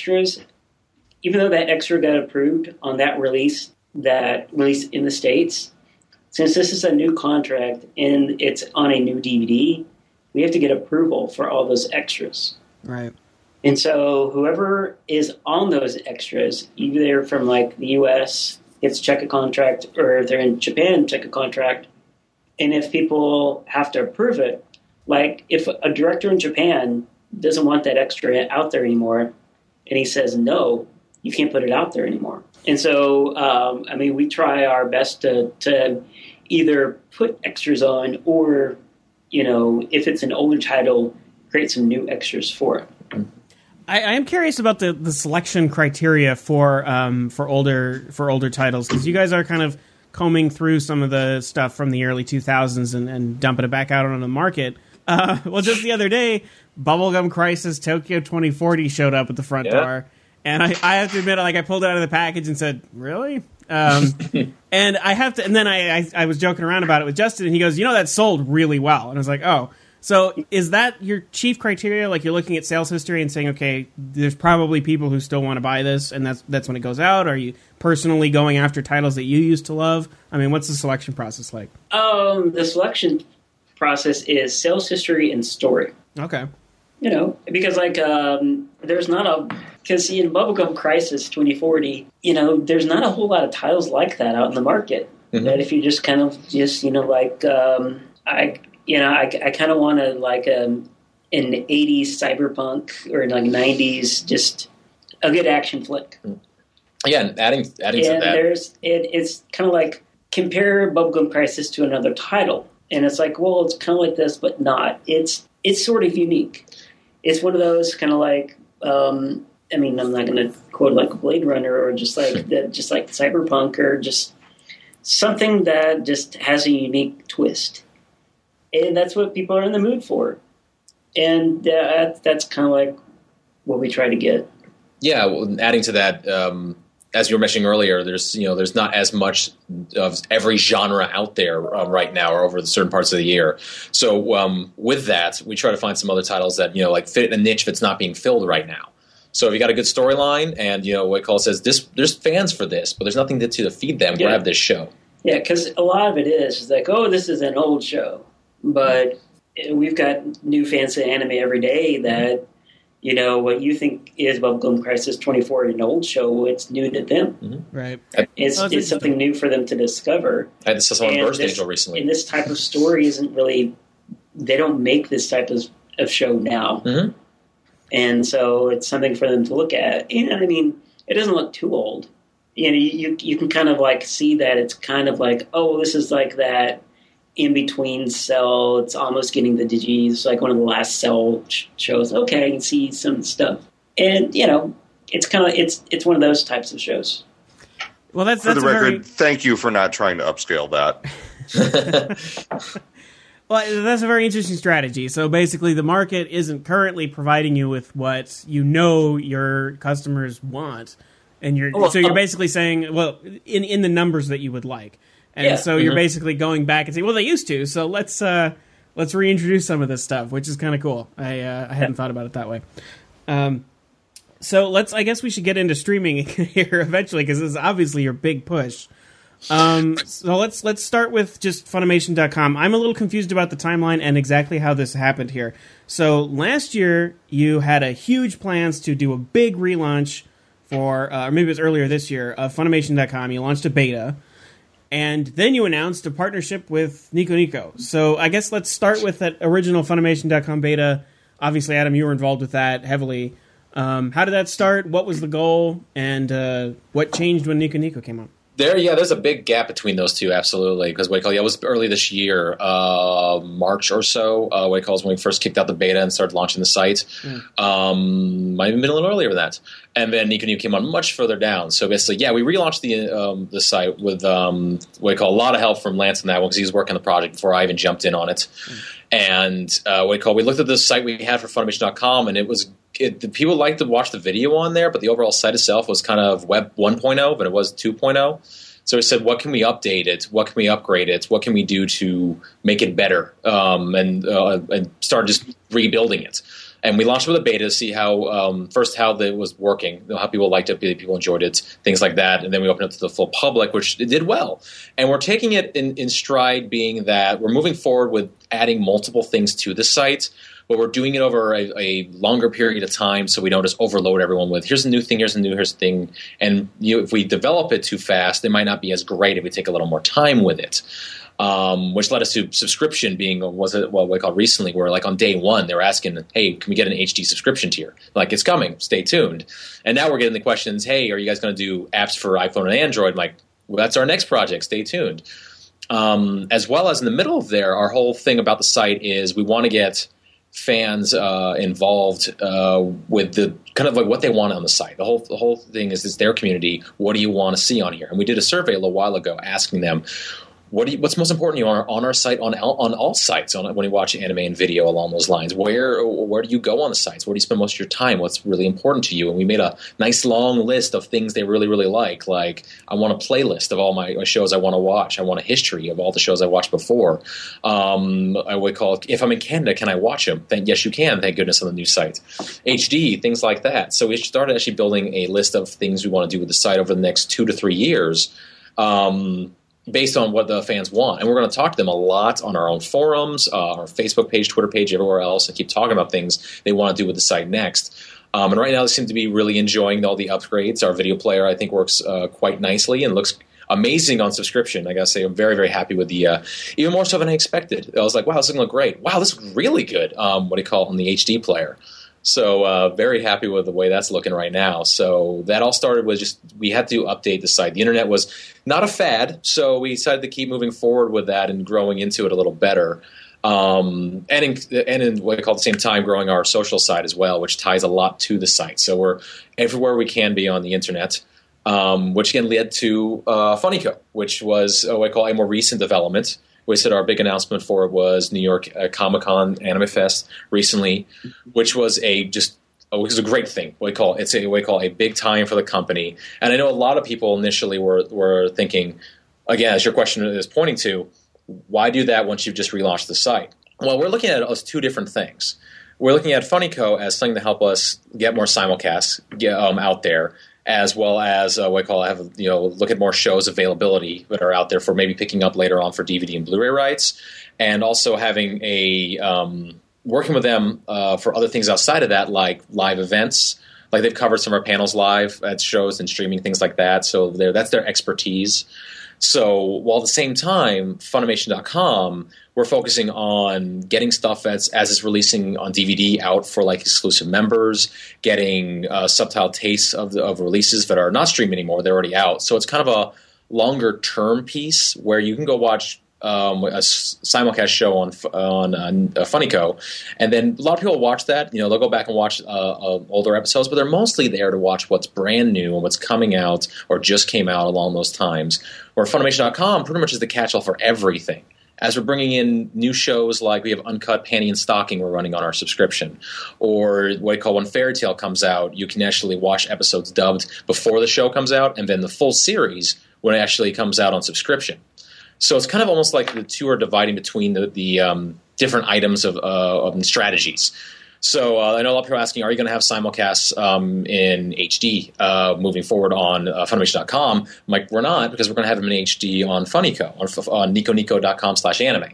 that extra got approved on that release in the States, since this is a new contract and it's on a new DVD, we have to get approval for all those extras. Right. And so whoever is on those extras, either from like the U.S. gets to check a contract, or if they're in Japan, check a contract. And if people have to approve it, like if a director in Japan doesn't want that extra out there anymore, and he says, no, you can't put it out there anymore. And so, we try our best to either put extras on or, if it's an older title, create some new extras for it. I am curious about the selection criteria for older titles, because you guys are kind of combing through some of the stuff from the early 2000s and dumping it back out on the market. Just the other day, Bubblegum Crisis Tokyo 2040 showed up at the front door, and I have to admit, I pulled it out of the package and said, "Really?" And I have to, and then I was joking around about it with Justin, and he goes, "That sold really well," and I was like, "Oh." So is that your chief criteria? Like you're looking at sales history and saying, okay, there's probably people who still want to buy this, and that's when it goes out? Are you personally going after titles that you used to love? What's the selection process like? The selection process is sales history and story. Okay. Because there's not because in Bubblegum Crisis 2040, there's not a whole lot of titles like that out in the market. Mm-hmm. That if you just kind of I kind of want to an 80s cyberpunk or like 90s, just a good action flick. Yeah, and adding to that, it's kind of like compare Bubblegum Crisis to another title, and it's like, well, it's kind of like this, but not. It's sort of unique. It's one of those kind of like, I mean, I'm not going to quote like Blade Runner or just like just like Cyberpunk or just something that just has a unique twist, and that's what people are in the mood for, and that's kind of like what we try to get. Yeah, well, adding to that, as you were mentioning earlier, there's not as much of every genre out there right now or over the certain parts of the year. So with that, we try to find some other titles that like fit in a niche that's not being filled right now. So if you got a good storyline and what Cole says, there's fans for this, but there's nothing to feed them. Grab this show. Yeah, because a lot of it is like, oh, this is an old show, but we've got new fans of anime every day that. What you think is Bubblegum Crisis 24, an old show, it's new to them. Mm-hmm. Right. It's something new for them to discover. I had this on Burst Angel recently. And this type of story isn't really, they don't make this type of show now. Mm-hmm. And so it's something for them to look at. And I mean, it doesn't look too old. You can kind of like see that it's kind of like, oh, this is like that in between Cell. It's almost getting the Digi. It's like one of the last Cell shows. Okay, I can see some stuff, and it's kind of it's one of those types of shows. Well, that's for the record. Thank you for not trying to upscale that. Well, that's a very interesting strategy. So basically, the market isn't currently providing you with what your customers want, and you're basically saying, well, in the numbers that you would like. And so you're basically going back and saying, well, they used to, so let's reintroduce some of this stuff, which is kind of cool. I hadn't thought about it that way. So I guess we should get into streaming here eventually, because this is obviously your big push. So let's start with just Funimation.com. I'm a little confused about the timeline and exactly how this happened here. So last year, you had a huge plans to do a big relaunch for, or maybe it was earlier this year, of Funimation.com. You launched a beta. And then you announced a partnership with Nico Nico. So I guess let's start with that original Funimation.com beta. Obviously, Adam, you were involved with that heavily. How did that start? What was the goal? And what changed when Nico Nico came out? There's a big gap between those two, absolutely. Because it was early this year, March or so. When we first kicked out the beta and started launching the site. Might have been a little earlier than that. And then Nico Nico came on much further down. So basically, we relaunched the site with a lot of help from Lance on that one because he was working on the project before I even jumped in on it. And we looked at the site we had for Funimation.com, and the people liked to watch the video on there, but the overall site itself was kind of Web 1.0, but it was 2.0. So we said, what can we update it? What can we upgrade it? What can we do to make it better? And start just rebuilding it. And we launched with a beta to see how it was working, how people liked it, people enjoyed it, things like that. And then we opened it to the full public, which it did well. And we're taking it in stride, being that we're moving forward with adding multiple things to the site, but we're doing it over a longer period of time so we don't just overload everyone with, here's a new thing, here's a thing. And if we develop it too fast, it might not be as great if we take a little more time with it. Which led us to subscription being, what we call recently, where like on day one, they were asking, hey, can we get an HD subscription tier? Like, it's coming, stay tuned. And now we're getting the questions, hey, are you guys going to do apps for iPhone and Android? I'm like, well, that's our next project, stay tuned. As well as in the middle of there, our whole thing about the site is we want to get fans involved with the kind of like what they want on the site. The whole thing is it's their community. What do you want to see on here? And we did a survey a little while ago asking them, what's most important to you on our site, on all sites, when you watch anime and video along those lines? Where do you go on the sites? Where do you spend most of your time? What's really important to you? And we made a nice long list of things they really, really like. Like, I want a playlist of all my shows I want to watch. I want a history of all the shows I watched before. I would call it, if I'm in Canada, can I watch them? Yes, you can, thank goodness, on the new site. HD, things like that. So we started actually building a list of things we want to do with the site over the next 2 to 3 years. Based on what the fans want. And we're going to talk to them a lot on our own forums, our Facebook page, Twitter page, everywhere else, and keep talking about things they want to do with the site next. And right now they seem to be really enjoying all the upgrades. Our video player, I think, works quite nicely and looks amazing on subscription. I gotta say, I'm very, very happy with the even more so than I expected. I was like, wow, this is gonna look great. Wow, this is really good. What do you call it on the HD player? So very happy with the way that's looking right now. So that all started with just we had to update the site. The internet was not a fad, so we decided to keep moving forward with that and growing into it a little better. And in what I call at the same time growing our social side as well, which ties a lot to the site. So we're everywhere we can be on the internet, which again led to Funnyco, which was what I call a more recent development. We said our big announcement for it was New York Comic-Con Anime Fest recently, which was it was a great thing. What we call a big time for the company. And I know a lot of people initially were thinking, again, as your question is pointing to, why do that once you've just relaunched the site? Well, we're looking at it as two different things. We're looking at Funnyco as something to help us get more simulcasts out there, as well as what I call look at more shows availability that are out there for maybe picking up later on for DVD and Blu-ray rights, and also having working with them for other things outside of that, like live events. Like they've covered some of our panels live at shows and streaming, things like that. So that's their expertise. So while at the same time, Funimation.com, we're focusing on getting stuff as it's releasing on DVD out for like exclusive members, getting subtitle tastes of releases that are not streaming anymore. They're already out. So it's kind of a longer term piece where you can go watch a simulcast show on Funnyco, and then a lot of people watch that. They'll go back and watch older episodes, but they're mostly there to watch what's brand new and what's coming out or just came out along those times. Where Funimation.com pretty much is the catch-all for everything. As we're bringing in new shows like we have Uncut Panty and Stocking we're running on our subscription, or what I call when Fairy Tail comes out, you can actually watch episodes dubbed before the show comes out, and then the full series when it actually comes out on subscription. So it's kind of almost like the two are dividing between the different items of strategies. So I know a lot of people are asking, are you going to have simulcasts in HD moving forward on Funimation.com? I'm like, we're not, because we're going to have them in HD on Funnyco, on niconico.com/anime.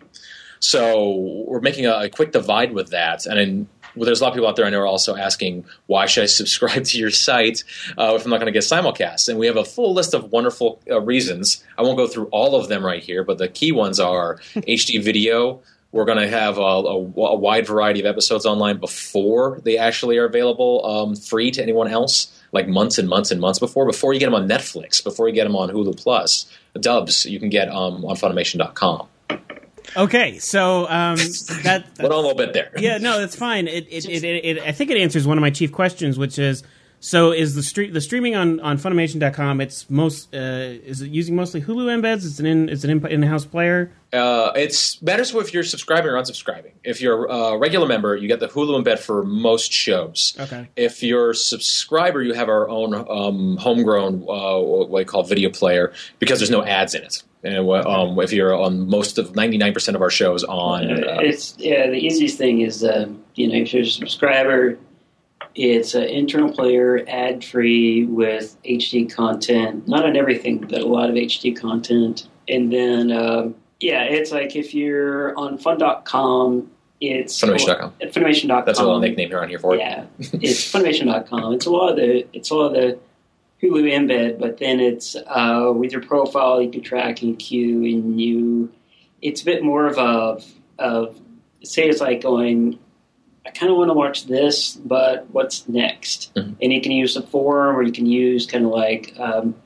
So we're making a quick divide with that. And then there's a lot of people out there I know are also asking, why should I subscribe to your site if I'm not going to get simulcasts? And we have a full list of wonderful reasons. I won't go through all of them right here, but the key ones are HD video. We're going to have a wide variety of episodes online before they actually are available free to anyone else, like months and months and months before you get them on Netflix, before you get them on Hulu Plus. The dubs you can get on Funimation.com. Okay, so that went on a little bit there. Yeah, no, that's fine. I think it answers one of my chief questions, which is, so is the streaming on Funimation.com? It's is it using mostly Hulu embeds? It's an in-house player. It's matters if you're subscribing or unsubscribing. If you're a regular member, you get the Hulu embed for most shows. Okay. If you're a subscriber, you have our own homegrown what we call video player, because there's no ads in it. And if you're on most of 99% of our shows on, the easiest thing is if you're a subscriber, it's an internal player, ad-free with HD content. Not on everything, but a lot of HD content. And then, it's like if you're on Fun.com, it's Funimation.com. Funimation.com. That's a little nickname around here for it. Yeah, it's Funimation.com. It's a lot of the Hulu embed, but then it's with your profile, you can track and queue, and it's a bit more of say it's like going, I kind of want to watch this, but what's next? Mm-hmm. And you can use a forum, or you can use kind of like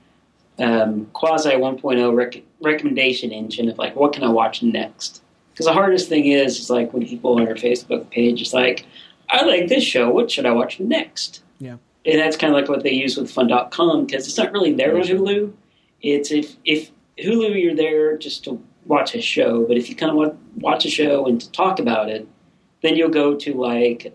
quasi 1.0 recommendation engine of like, what can I watch next? Because the hardest thing is like when people on our Facebook page, it's like, I like this show, what should I watch next? Yeah. And that's kind of like what they use with Fun.com, because it's not really there on Hulu. It's if Hulu, you're there just to watch a show, but if you kind of watch a show and to talk about it, then you'll go to like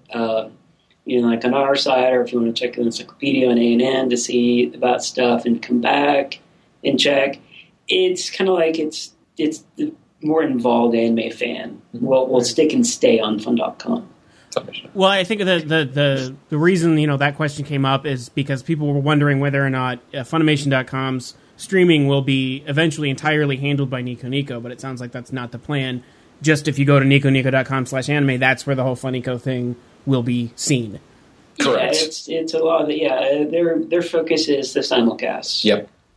on our site, or if you want to check the encyclopedia on ANN to see about stuff and come back and check. It's kind of like it's the more involved anime fan will stick and stay on Fun.com. Well, I think the reason that question came up is because people were wondering whether or not Funimation.com's streaming will be eventually entirely handled by Nico Nico, but it sounds like that's not the plan. Just if you go to niconico.com/anime, that's where the whole Funnyco thing will be seen. Correct. Yeah, it's a lot of their focus is the simulcasts. Yep.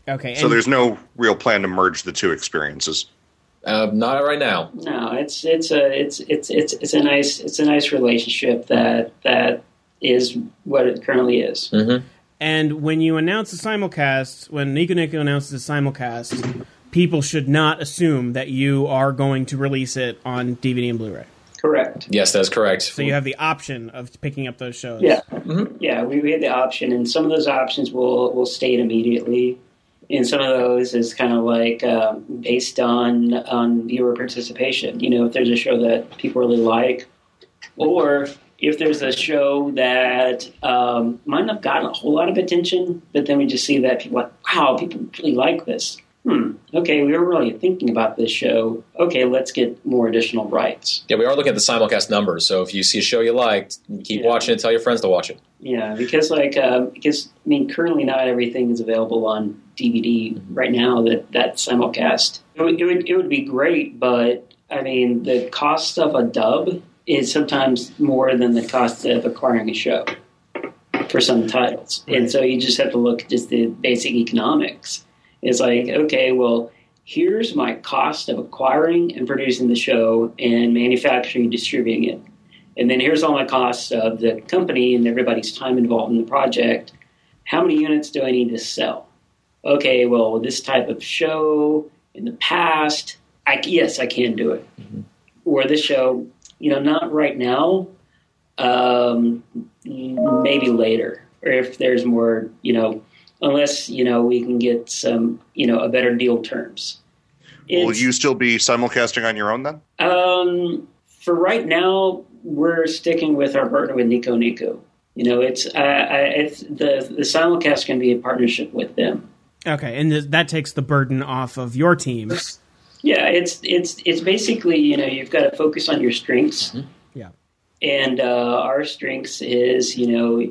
Okay. So there's no real plan to merge the two experiences. Not right now. No, it's a nice relationship that is what it currently is. Mm-hmm. And when you announce a simulcast, when Nico Nico announces a simulcast, people should not assume that you are going to release it on DVD and Blu-ray. Correct. Yes, that's correct. So you have the option of picking up those shows. Yeah, yeah. We had the option, and some of those options will state immediately, and some of those is kind of like based on viewer participation. You know, if there's a show that people really like, or if there's a show that might not have gotten a whole lot of attention, but then we just see that people are like, wow, people really like this. Okay, we were really thinking about this show. Okay, let's get more additional rights. Yeah, we are looking at the simulcast numbers. So if you see a show you liked, keep watching it. Tell your friends to watch it. Yeah, because currently not everything is available on DVD right now. That simulcast, it would be great, but I mean the cost of a dub is sometimes more than the cost of acquiring a show for some titles, and so you just have to look at just the basic economics. It's like, okay, well, here's my cost of acquiring and producing the show and manufacturing and distributing it. And then here's all my costs of the company and everybody's time involved in the project. How many units do I need to sell? Okay, well, this type of show in the past, yes, I can do it. Mm-hmm. Or this show, not right now, maybe later. Or if there's more, unless, we can get some, a better deal terms. Will you still be simulcasting on your own then? For right now, we're sticking with our partner with Nico Nico. It's the simulcast can be a partnership with them. Okay, and that takes the burden off of your team. Yeah, it's basically, you've got to focus on your strengths. Mm-hmm. Yeah. And our strengths is, the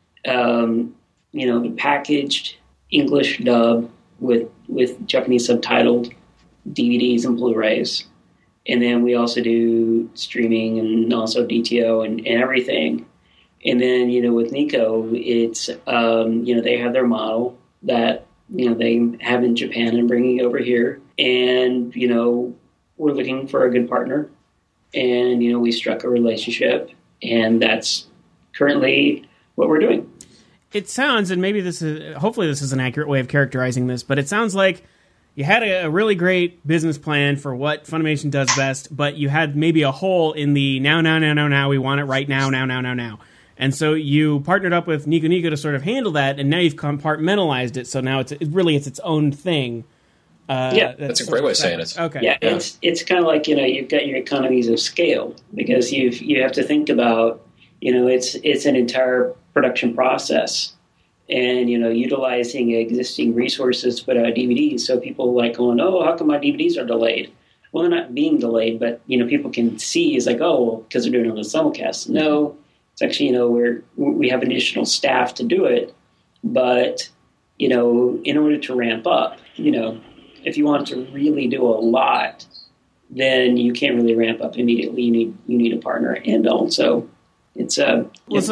packaged English dub with Japanese subtitled DVDs and Blu-rays. And then we also do streaming and also DTO and everything. And then, with Nico, it's, they have their model that, they have in Japan and bringing it over here. And, we're looking for a good partner. And, we struck a relationship. And that's currently what we're doing. It sounds, and maybe hopefully this is an accurate way of characterizing this, but it sounds like you had a really great business plan for what Funimation does best, but you had maybe a hole in the now, we want it right now. And so you partnered up with Nico Nico to sort of handle that, and now you've compartmentalized it, so now it's its own thing. That's a great way of saying it. Okay. Yeah, it's kind of like, you've got your economies of scale, because you have to think about, it's an entire production process. And, utilizing existing resources to put out DVDs. So people like going, oh, how come my DVDs are delayed? Well, they're not being delayed, but, people can see is like, oh, well, because they're doing it on the simulcast. No, it's actually, we have additional staff to do it. But, in order to ramp up, if you want to really do a lot, then you can't really ramp up immediately. You need a partner. And also, it's I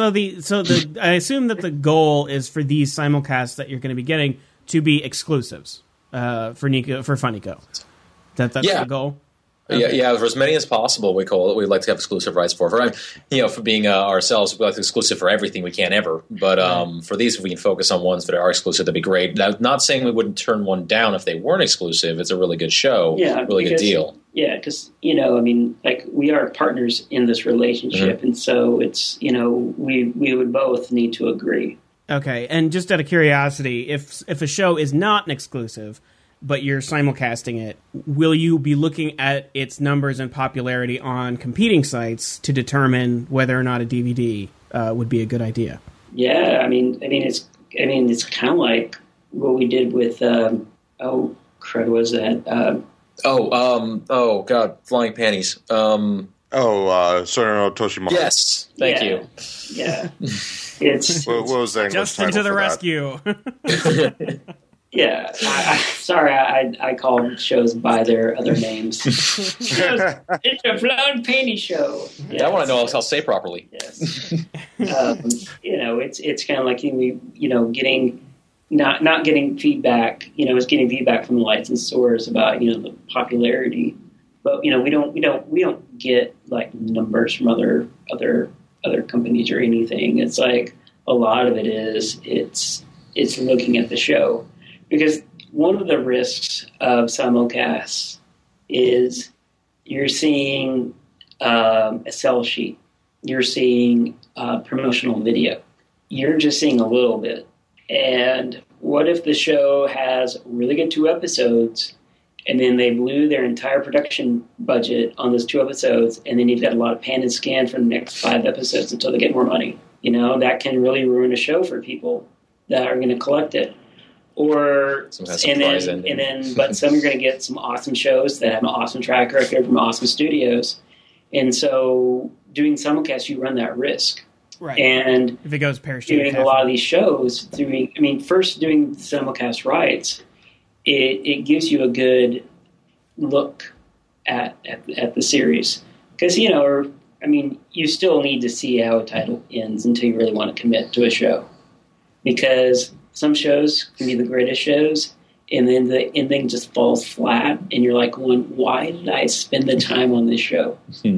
assume that the goal is for these simulcasts that you're going to be getting to be exclusives for Funnico. That's the goal. Okay. Yeah, for as many as possible, we'd like to have exclusive rights for being ourselves, we like to exclusive for everything we can ever. But for these, if we can focus on ones that are exclusive, that'd be great. Now, not saying we wouldn't turn one down if they weren't exclusive. It's a really good show, good deal. Yeah, because we are partners in this relationship, mm-hmm. and so it's we would both need to agree. Okay, and just out of curiosity, if a show is not an exclusive, but you're simulcasting it, will you be looking at its numbers and popularity on competing sites to determine whether or not a DVD would be a good idea? Yeah, it's kind of like what we did with Flying Panties. Sorano Toshimura. Yes, thank you. Yeah, it's what was that? Justin to the rescue. Yeah, sorry, I call shows by their other names. It's a Flying Panty show. Yes. I want to know how to say properly. Yes. It's kind of like getting not getting feedback. It's getting feedback from the licensors about the popularity, but we don't get like numbers from other companies or anything. It's like a lot of it is it's looking at the show, because one of the risks of simulcasts is you're seeing a sell sheet, you're seeing promotional video, you're just seeing a little bit. And what if the show has really good 2 episodes, and then they blew their entire production budget on those 2 episodes, and then you've got a lot of pan and scan for the next 5 episodes until they get more money? That can really ruin a show for people that are going to collect it. Or but some you're going to get some awesome shows that have an awesome track record from awesome studios, and so doing simulcast, you run that risk. Right. And if it goes parachute, doing a lot of these shows, first doing simulcast rights, it gives you a good look at the series, because you still need to see how a title ends until you really want to commit to a show, because some shows can be the greatest shows, and then the ending just falls flat, and you're like, why did I spend the time on this show?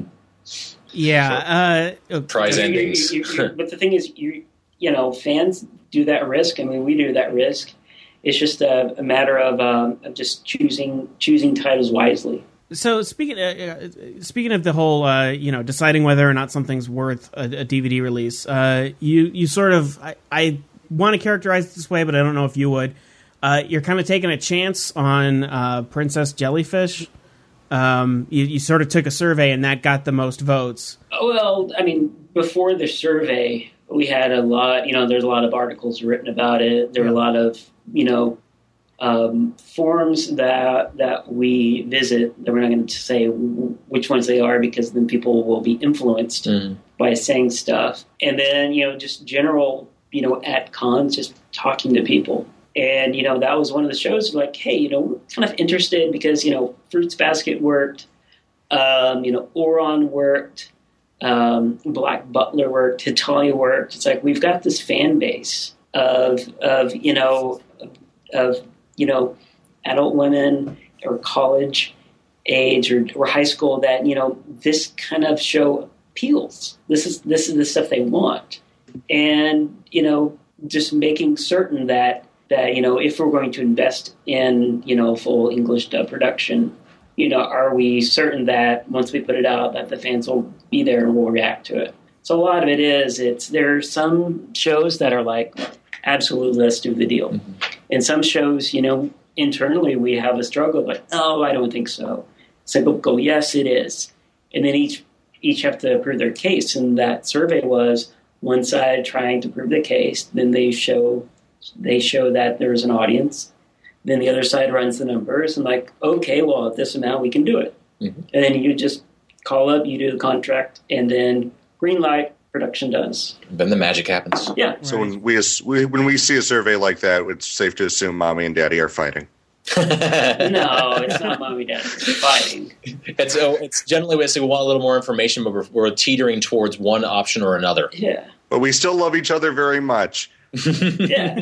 Yeah. Prize endings. But the thing is, fans do that risk. We do that risk. It's just a matter of just choosing titles wisely. So speaking of the whole, deciding whether or not something's worth a DVD release, you sort of, I want to characterize it this way, but I don't know if you would. You're kind of taking a chance on Princess Jellyfish. You sort of took a survey, and that got the most votes. Well, before the survey, we had a lot, there's a lot of articles written about it. There were a lot of, forums that we visit, that we're not going to say which ones they are, because then people will be influenced by saying stuff. And then, just general, at cons, just talking to people. And, that was one of the shows, like, hey, we're kind of interested because, Fruits Basket worked, Oron worked, Black Butler worked, Hitalia worked. It's like, we've got this fan base of adult women or college age or high school that, this kind of show appeals. This is the stuff they want. And, just making certain that, if we're going to invest in, full English dub production, are we certain that once we put it out that the fans will be there and will react to it? So a lot of it is, there are some shows that are like, absolutely, let's do the deal. Mm-hmm. And some shows, internally we have a struggle, like, oh, I don't think so. So go, yes, it is. And then each have to prove their case. And that survey was one side trying to prove the case, then they show that there's an audience. Then the other side runs the numbers and like, okay, well, at this amount, we can do it. Mm-hmm. And then you just call up, you do the contract, and then green light, production does. Then the magic happens. Yeah. So when we see a survey like that, it's safe to assume mommy and daddy are fighting. No, it's not mommy and daddy fighting. It's generally we want a little more information, but we're teetering towards one option or another. Yeah. But we still love each other very much. Yeah.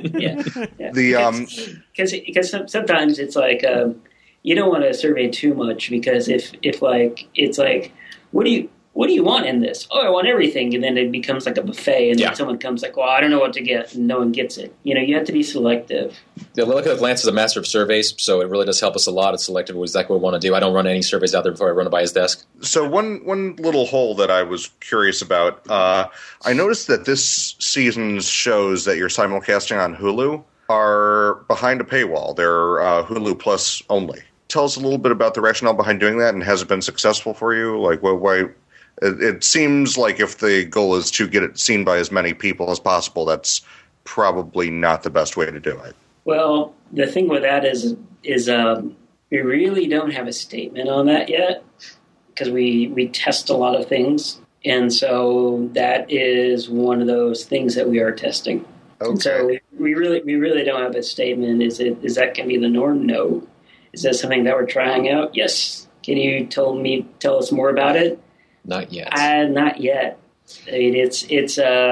Because sometimes it's like you don't want to survey too much, because if like it's like, what do you want in this? Oh, I want everything, and then it becomes like a buffet, and then someone comes like, well, I don't know what to get, and no one gets it. You have to be selective. Yeah, look at Lance is a master of surveys, so it really does help us a lot. It's selective with exactly what we want to do. I don't run any surveys out there before I run it by his desk. So one little hole that I was curious about, I noticed that this season's shows that you're simulcasting on Hulu are behind a paywall. They're Hulu Plus only. Tell us a little bit about the rationale behind doing that, and has it been successful for you? Like, why? It seems like if the goal is to get it seen by as many people as possible, that's probably not the best way to do it. Well, the thing with that is we really don't have a statement on that yet, because we test a lot of things, and so that is one of those things that we are testing. Okay. And so we really don't have a statement. Is that going to be the norm? No. Is that something that we're trying out? Yes. Can you tell us more about it? Not yet. Not yet. I mean, it's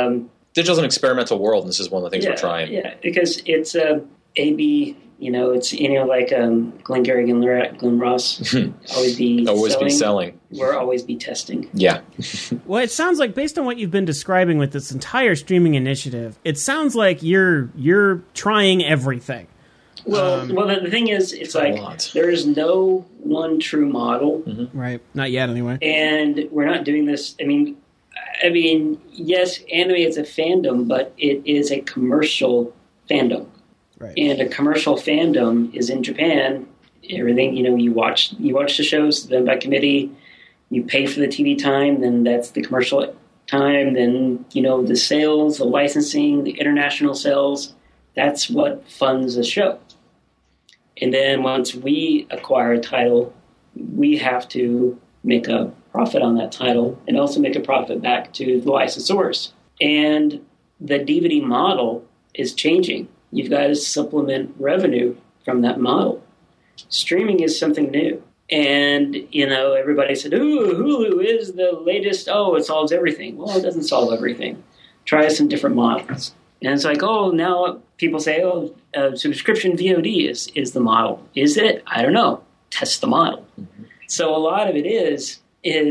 digital's an experimental world, and this is one of the things we're trying. Yeah, because it's A/B. It's like Glengarry Glen Ross. Always be selling. We'll always be testing. Yeah. Well, it sounds like, based on what you've been describing with this entire streaming initiative, it sounds like you're trying everything. Well, the thing is, it's like there is no one true model. Mm-hmm. Right. Not yet, anyway. And we're not doing this. I mean, yes, anime is a fandom, but it is a commercial fandom. Right. And a commercial fandom is in Japan. Everything, you watch the shows done by committee. You pay for the TV time, then that's the commercial time. Then the sales, the licensing, the international sales. That's what funds a show. And then once we acquire a title, we have to make a profit on that title and also make a profit back to the licensors. And the DVD model is changing. You've got to supplement revenue from that model. Streaming is something new. And, everybody said, ooh, Hulu is the latest. Oh, it solves everything. Well, it doesn't solve everything. Try some different models. And it's like, now people say, subscription VOD is the model. Is it? I don't know. Test the model. Mm-hmm. So a lot of it is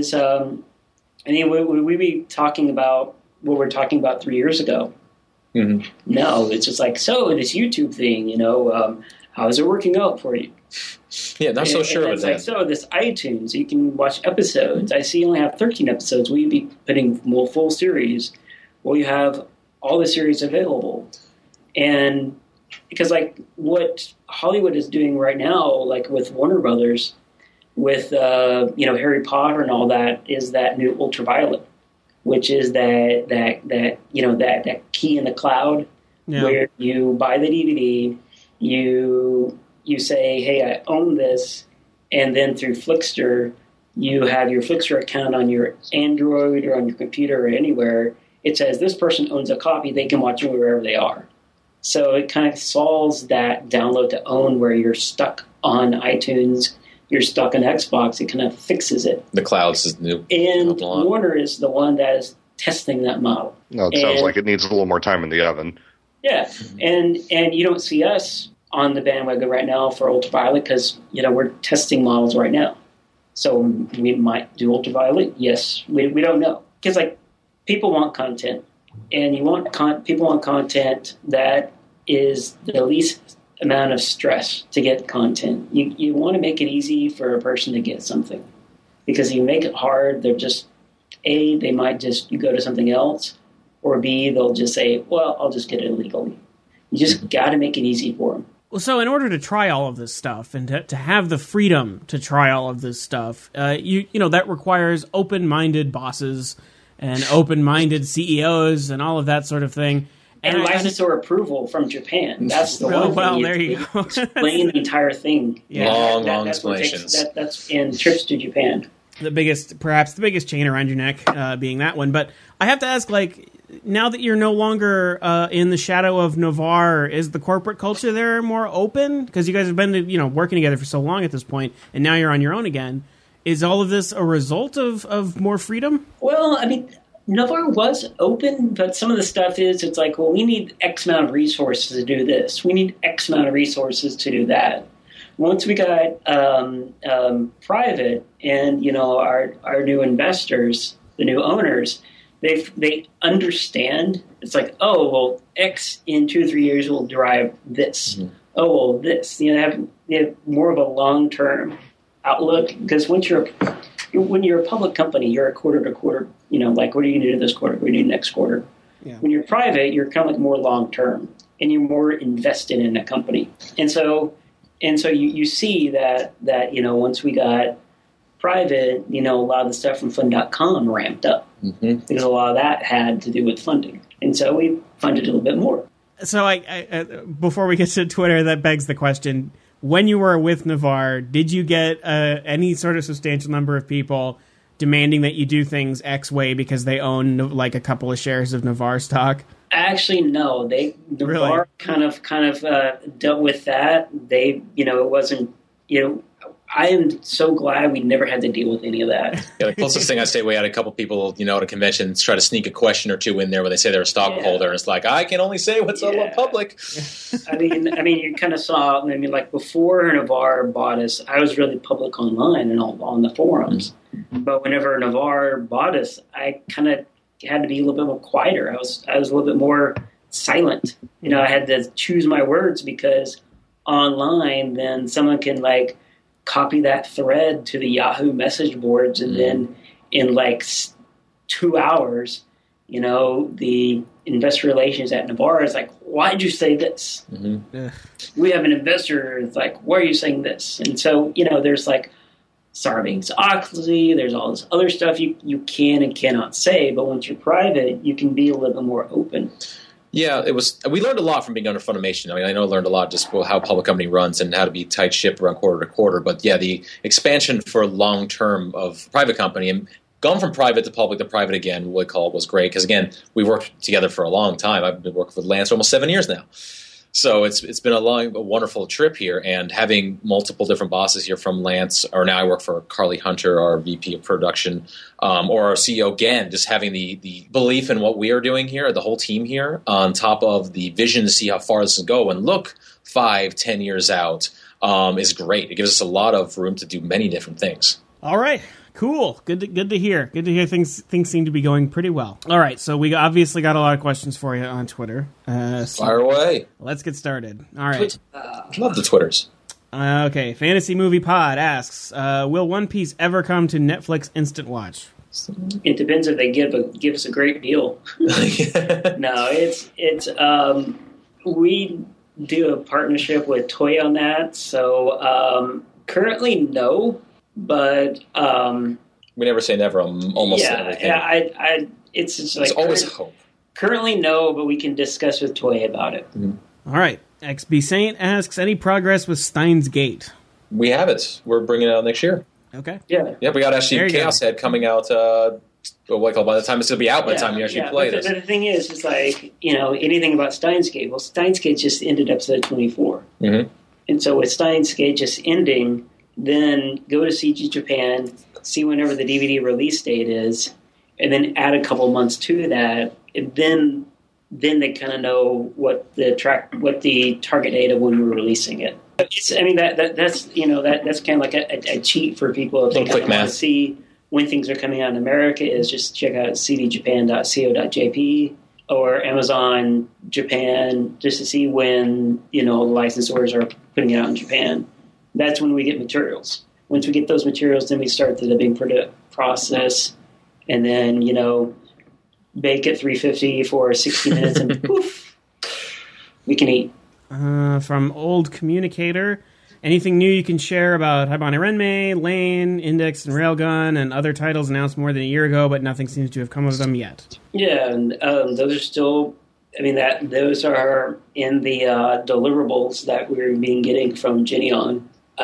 would we be talking about what we're talking about 3 years ago? Mm-hmm. No, it's just like, so this YouTube thing, how is it working out for you? Yeah, not so sure of that. Like, so this iTunes, you can watch episodes. I see you only have 13 episodes. Will you be putting full series? Will you have all the series available? And because what Hollywood is doing right now, with Warner Brothers, with Harry Potter and all that, is that new Ultraviolet, which is that key in the cloud, where you buy the DVD, you say, hey, I own this, and then through Flixster, you have your Flixster account on your Android or on your computer or anywhere. It says this person owns a copy, they can watch it wherever they are. So it kind of solves that download to own where you're stuck on iTunes, you're stuck on Xbox. It kind of fixes it. The cloud's is new. And Warner is the one that is testing that model. No, it sounds like it needs a little more time in the oven. Yeah, and you don't see us on the bandwagon right now for Ultraviolet because, we're testing models right now. So we might do Ultraviolet. Yes, we don't know. Because, people want content. And people want content that is the least amount of stress to get content. You want to make it easy for a person to get something. Because if you make it hard, they're just, A, they might just go to something else. Or B, they'll just say, well, I'll just get it illegally. You just got to make it easy for them. Well, so in order to try all of this stuff and to have the freedom to try all of this stuff, that requires open-minded bosses and open-minded CEOs and all of that sort of thing. And licensor approval from Japan. That's the one thing. Well, there you go. Explain the entire thing. Yeah. Long explanations. That's in trips to Japan. Perhaps the biggest chain around your neck being that one. But I have to ask, now that you're no longer in the shadow of Navarre, is the corporate culture there more open? Because you guys have been, working together for so long at this point, and now you're on your own again. Is all of this a result of more freedom? Well, Navarre was open, but some of the stuff it's like, well, we need X amount of resources to do this. We need X amount of resources to do that. Once we got private and, our new investors, the new owners, they understand. It's like, oh, well, X in 2 or 3 years will derive this. Mm-hmm. Oh, well, this. They have more of a long-term outlook because when you're a public company, you're a quarter to quarter, what are you going to do this quarter? What are you going to do next quarter? Yeah. When you're private, you're kind of more long-term and you're more invested in a company. And so you see that once we got private, a lot of the stuff from Fund.com ramped up because a lot of that had to do with funding. And so we funded a little bit more. So I before we get to Twitter, that begs the question, when you were with Navarre, did you get any sort of substantial number of people demanding that you do things X way because they own a couple of shares of Navarre stock? Actually, no. Navarre kind of dealt with that. They, it wasn't, I am so glad we never had to deal with any of that. Yeah, the closest thing I say, we had a couple people, at a convention try to sneak a question or two in there when they say they're a stockholder, and it's like, I can only say what's on public. I mean, you kind of saw. I mean, like before Navarre bought us, I was really public online and on the forums. Mm-hmm. But whenever Navarre bought us, I kind of had to be a little bit more quieter. I was a little bit more silent. I had to choose my words because online, then someone can copy that thread to the Yahoo message boards, and then in 2 hours, the investor relations at Navarre is like, why'd you say this? Mm-hmm. We have an investor. It's like, why are you saying this? And so, there's Sarbanes-Oxley, there's all this other stuff you can and cannot say, but once you're private, you can be a little bit more open. Yeah, we learned a lot from being under Funimation. I mean, I know I learned a lot just how a public company runs and how to be tight ship around quarter to quarter. But yeah, the expansion for long term of private company and gone from private to public to private again, was great. Because again, we worked together for a long time. I've been working with Lance for almost 7 years now. So it's been a wonderful trip here, and having multiple different bosses here from Lance, or now I work for Carly Hunter, our VP of production, or our CEO, again, just having the belief in what we are doing here, the whole team here, on top of the vision to see how far this can go and look 5-10 years out, is great. It gives us a lot of room to do many different things. All right. Cool. Good to hear. Good to hear things seem to be going pretty well. All right, so we obviously got a lot of questions for you on Twitter. Fire away. Let's get started. All right. Love the Twitters. Okay, Fantasy Movie Pod asks, will One Piece ever come to Netflix Instant Watch? It depends if they give us a great deal. No, it's we do a partnership with Toei on that, so currently no. But we never say never on almost everything. Yeah, it's just there's always hope. Currently, no, but we can discuss with Toei about it. Mm-hmm. All right. XB Saint asks, any progress with Steins Gate? We have it. We're bringing it out next year. Okay. Yeah. Yeah, we got actually Chaos Head coming out. By the time it's going to be out, by the time you actually play this. But the thing is like anything about Steins Gate. Well, Steins Gate just ended episode 24, and so with Steins Gate just ending. Then go to CG Japan, see whenever the DVD release date is, and then add a couple months to that. And then they kind of know what the target date of when we're releasing it. That's that's kind of like a cheat for people if they kind of want to see when things are coming out in America. Is just check out cdjapan.co.jp or Amazon Japan just to see when licensors are putting it out in Japan. That's when we get materials. Once we get those materials, then we start the dubbing process, and then bake at 350 for 60 minutes, and poof, we can eat. From Old Communicator, anything new you can share about Haibane Renmei, Lane, Index, and Railgun, and other titles announced more than a year ago, but nothing seems to have come of them yet? Yeah, and those are still. Those are in the deliverables that we're being getting from Geneon.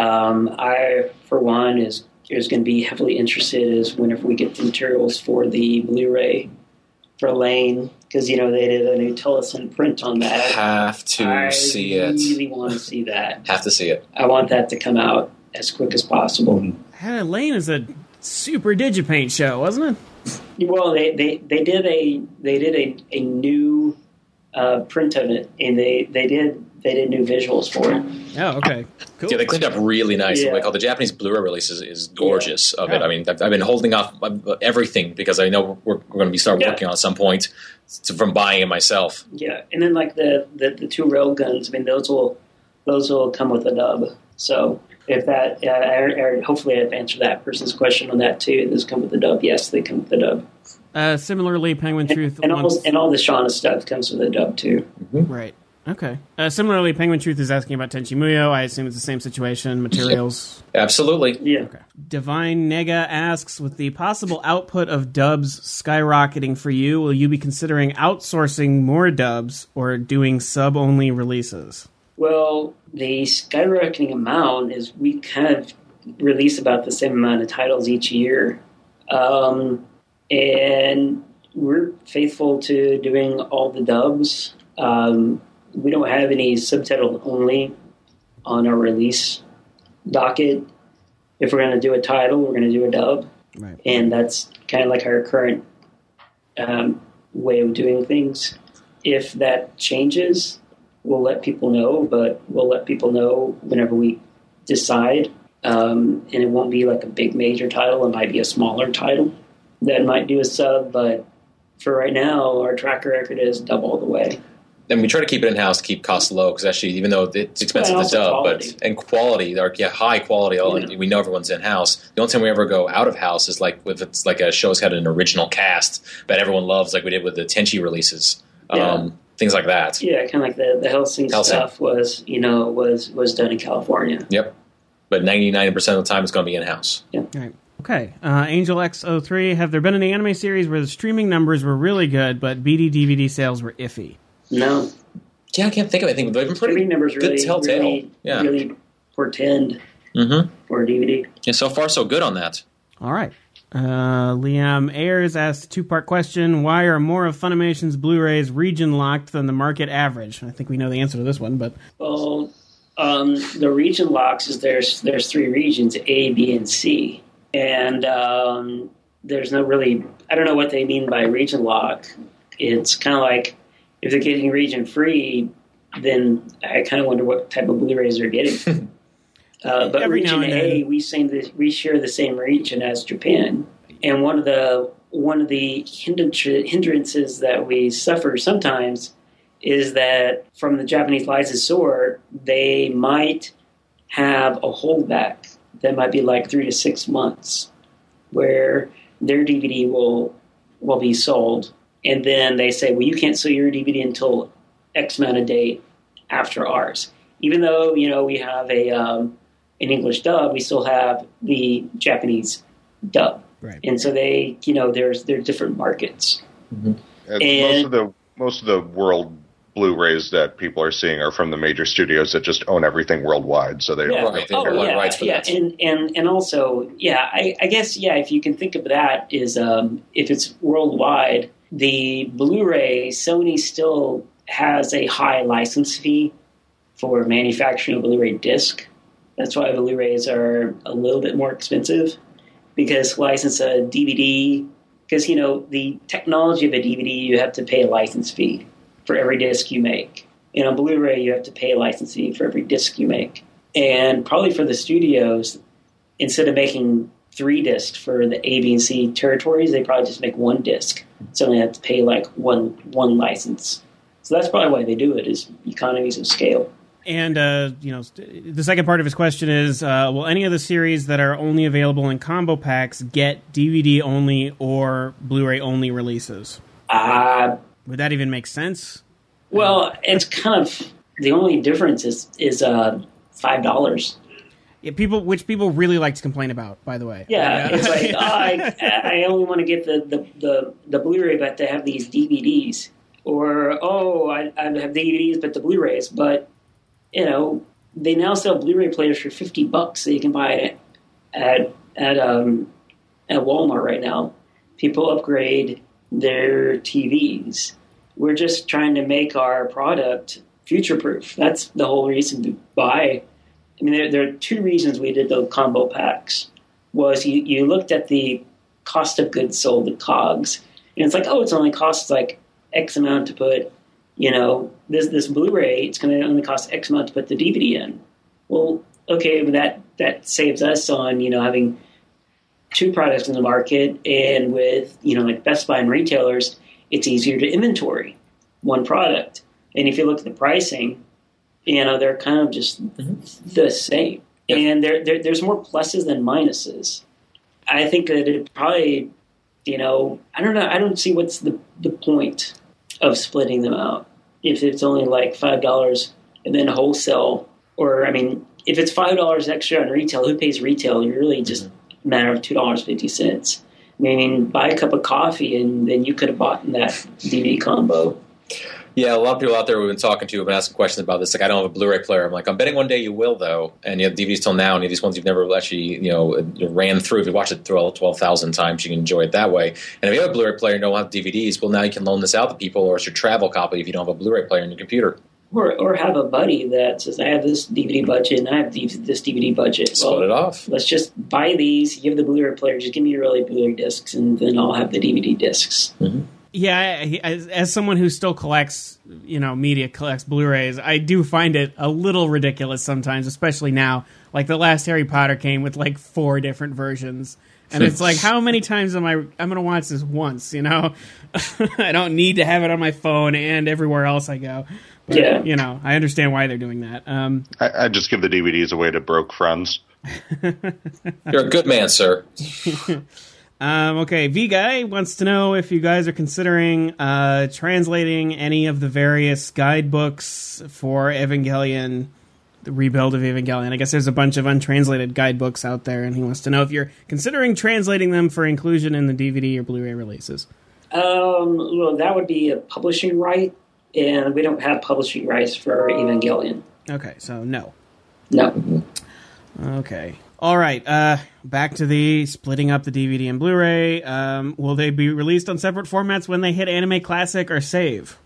I, for one, is going to be heavily interested is whenever we get the materials for the Blu-ray for Lane, because they did a new Tellison print on that. Have to see it. I really want to see that. Have to see it. I want that to come out as quick as possible. Lane is a super Digipaint show, wasn't it? Well, they did a new print of it, and they did new visuals for it. Oh, okay. Cool. Yeah, they cleaned up really nice. Yeah. The Japanese Blu-ray release is gorgeous of it. I mean, I've been holding off everything because I know we're going to be working on it at some point from buying it myself. Yeah, and then the two rail guns. Those will come with a dub. So if that, hopefully I've answered that person's question on that too. Does come with a dub? Yes, they come with a dub. Similarly, Penguin Truth and all the Shauna stuff comes with a dub too. Mm-hmm. Right. Okay. Similarly, Penguin Truth is asking about Tenchi Muyo. I assume it's the same situation. Materials. Absolutely. Yeah. Okay. Divine Nega asks, with the possible output of dubs skyrocketing for you, will you be considering outsourcing more dubs or doing sub-only releases? Well, the skyrocketing amount is we kind of release about the same amount of titles each year. And we're faithful to doing all the dubs. We don't have any subtitle only on our release docket. if we're going to do a title, we're going to do a dub. Right. And that's kind of like our current way of doing things. If that changes, we'll let people know, but we'll let people know whenever we decide. And it won't be like a big major title. It might be a smaller title that might do a sub, but for right now, our track record is dub all the way. And we try to keep it in-house, keep costs low, because actually, even though it's expensive to dub, quality. And quality, high quality, we know everyone's in-house. The only time we ever go out-of-house is like if it's like a show's had an original cast that everyone loves, like we did with the Tenchi releases, things like that. Yeah, kind of like the Hellsing stuff was done in California. Yep. But 99% of the time, it's going to be in-house. Yeah. Right. Okay. Angel X03, have there been any anime series where the streaming numbers were really good, but BD DVD sales were iffy? No. Yeah, I can't think of anything. They've been pretty numbers good telltale. Really portend for a DVD. Yeah, so far so good on that. All right. Liam Ayers asked a two-part question. Why are more of Funimation's Blu-rays region-locked than the market average? I think we know the answer to this one, but... Well, the region locks is there's three regions, A, B, and C. And there's no really... I don't know what they mean by region lock. It's kind of like... If they're getting region free, then I kind of wonder what type of Blu-rays they're getting. But Every region now and A, then. we share the same region as Japan, and one of the hindrances that we suffer sometimes is that from the Japanese licensor, they might have a holdback that might be like 3 to 6 months, where their DVD will be sold. And then they say, well, you can't sell your DVD until X amount of date after ours. Even though, we have an English dub, we still have the Japanese dub. Right. And so they, they're different markets. Mm-hmm. And most of the world Blu-rays that people are seeing are from the major studios that just own everything worldwide. So they don't Right. They have rights for that. And also, I guess, if you can think of that is if it's worldwide, the Blu-ray, Sony still has a high license fee for manufacturing a Blu-ray disc. That's why Blu-rays are a little bit more expensive, because license a DVD, because, the technology of a DVD, you have to pay a license fee for every disc you make. And on Blu-ray, you have to pay a license fee for every disc you make. And probably for the studios, instead of making 3 discs for the A, B, and C territories, they probably just make 1 disc. So they have to pay like one license. So that's probably why they do it, is economies of scale. And, the second part of his question is, will any of the series that are only available in combo packs get DVD-only or Blu-ray-only releases? Would that even make sense? Well, it's kind of... The only difference is $5. Yeah, people really like to complain about, by the way. Yeah, it's like, I only want to get the Blu-ray, but to have these DVDs. Or, I have DVDs, but the Blu-rays. But, they now sell Blu-ray players for $50, so you can buy it at Walmart right now. People upgrade their TVs. We're just trying to make our product future-proof. That's the whole reason to buy. I mean, there are 2 reasons we did the combo packs. Was you looked at the cost of goods sold, the COGS, and it's like, it's only costs like X amount to put, this Blu-ray, it's going to only cost X amount to put the DVD in. Well, okay, but that saves us on, having 2 products in the market, and with, like Best Buy and retailers, it's easier to inventory 1 product. And if you look at the pricing, they're kind of just the same. Yeah. And there's more pluses than minuses. I think that it probably, I don't know. I don't see what's the point of splitting them out if it's only like $5 and then wholesale. Or, if it's $5 extra on retail, who pays retail? You're really just a matter of $2.50. Buy a cup of coffee and then you could have bought that DVD combo. Yeah, a lot of people out there we've been talking to have been asking questions about this. Like, I don't have a Blu-ray player. I'm like, I'm betting one day you will, though. And you have DVDs till now, and you have these ones you've never actually, ran through. If you watch it through all 12,000 times, you can enjoy it that way. And if you have a Blu-ray player and don't have DVDs, well, now you can loan this out to people, or it's your travel copy if you don't have a Blu-ray player in your computer. Or have a buddy that says, I have this DVD budget and I have this DVD budget. Split it off. Let's just buy these, give the Blu-ray player, just give me your early Blu-ray discs, and then I'll have the DVD discs. Mm-hmm. Yeah, as someone who still collects, media, collects Blu-rays, I do find it a little ridiculous sometimes, especially now. Like, the last Harry Potter came with, 4 different versions. And it's like, how many times I'm going to watch this once, I don't need to have it on my phone and everywhere else I go. But, yeah. I understand why they're doing that. I just give the DVDs away to broke friends. You're a good man, sir. Okay, V-Guy wants to know if you guys are considering translating any of the various guidebooks for Evangelion, the rebuild of Evangelion. I guess there's a bunch of untranslated guidebooks out there, and he wants to know if you're considering translating them for inclusion in the DVD or Blu-ray releases. Well, that would be a publishing right, and we don't have publishing rights for Evangelion. Okay, so no. No. Okay. All right, back to the splitting up the DVD and Blu-ray. Will they be released on separate formats when they hit Anime Classic or Save?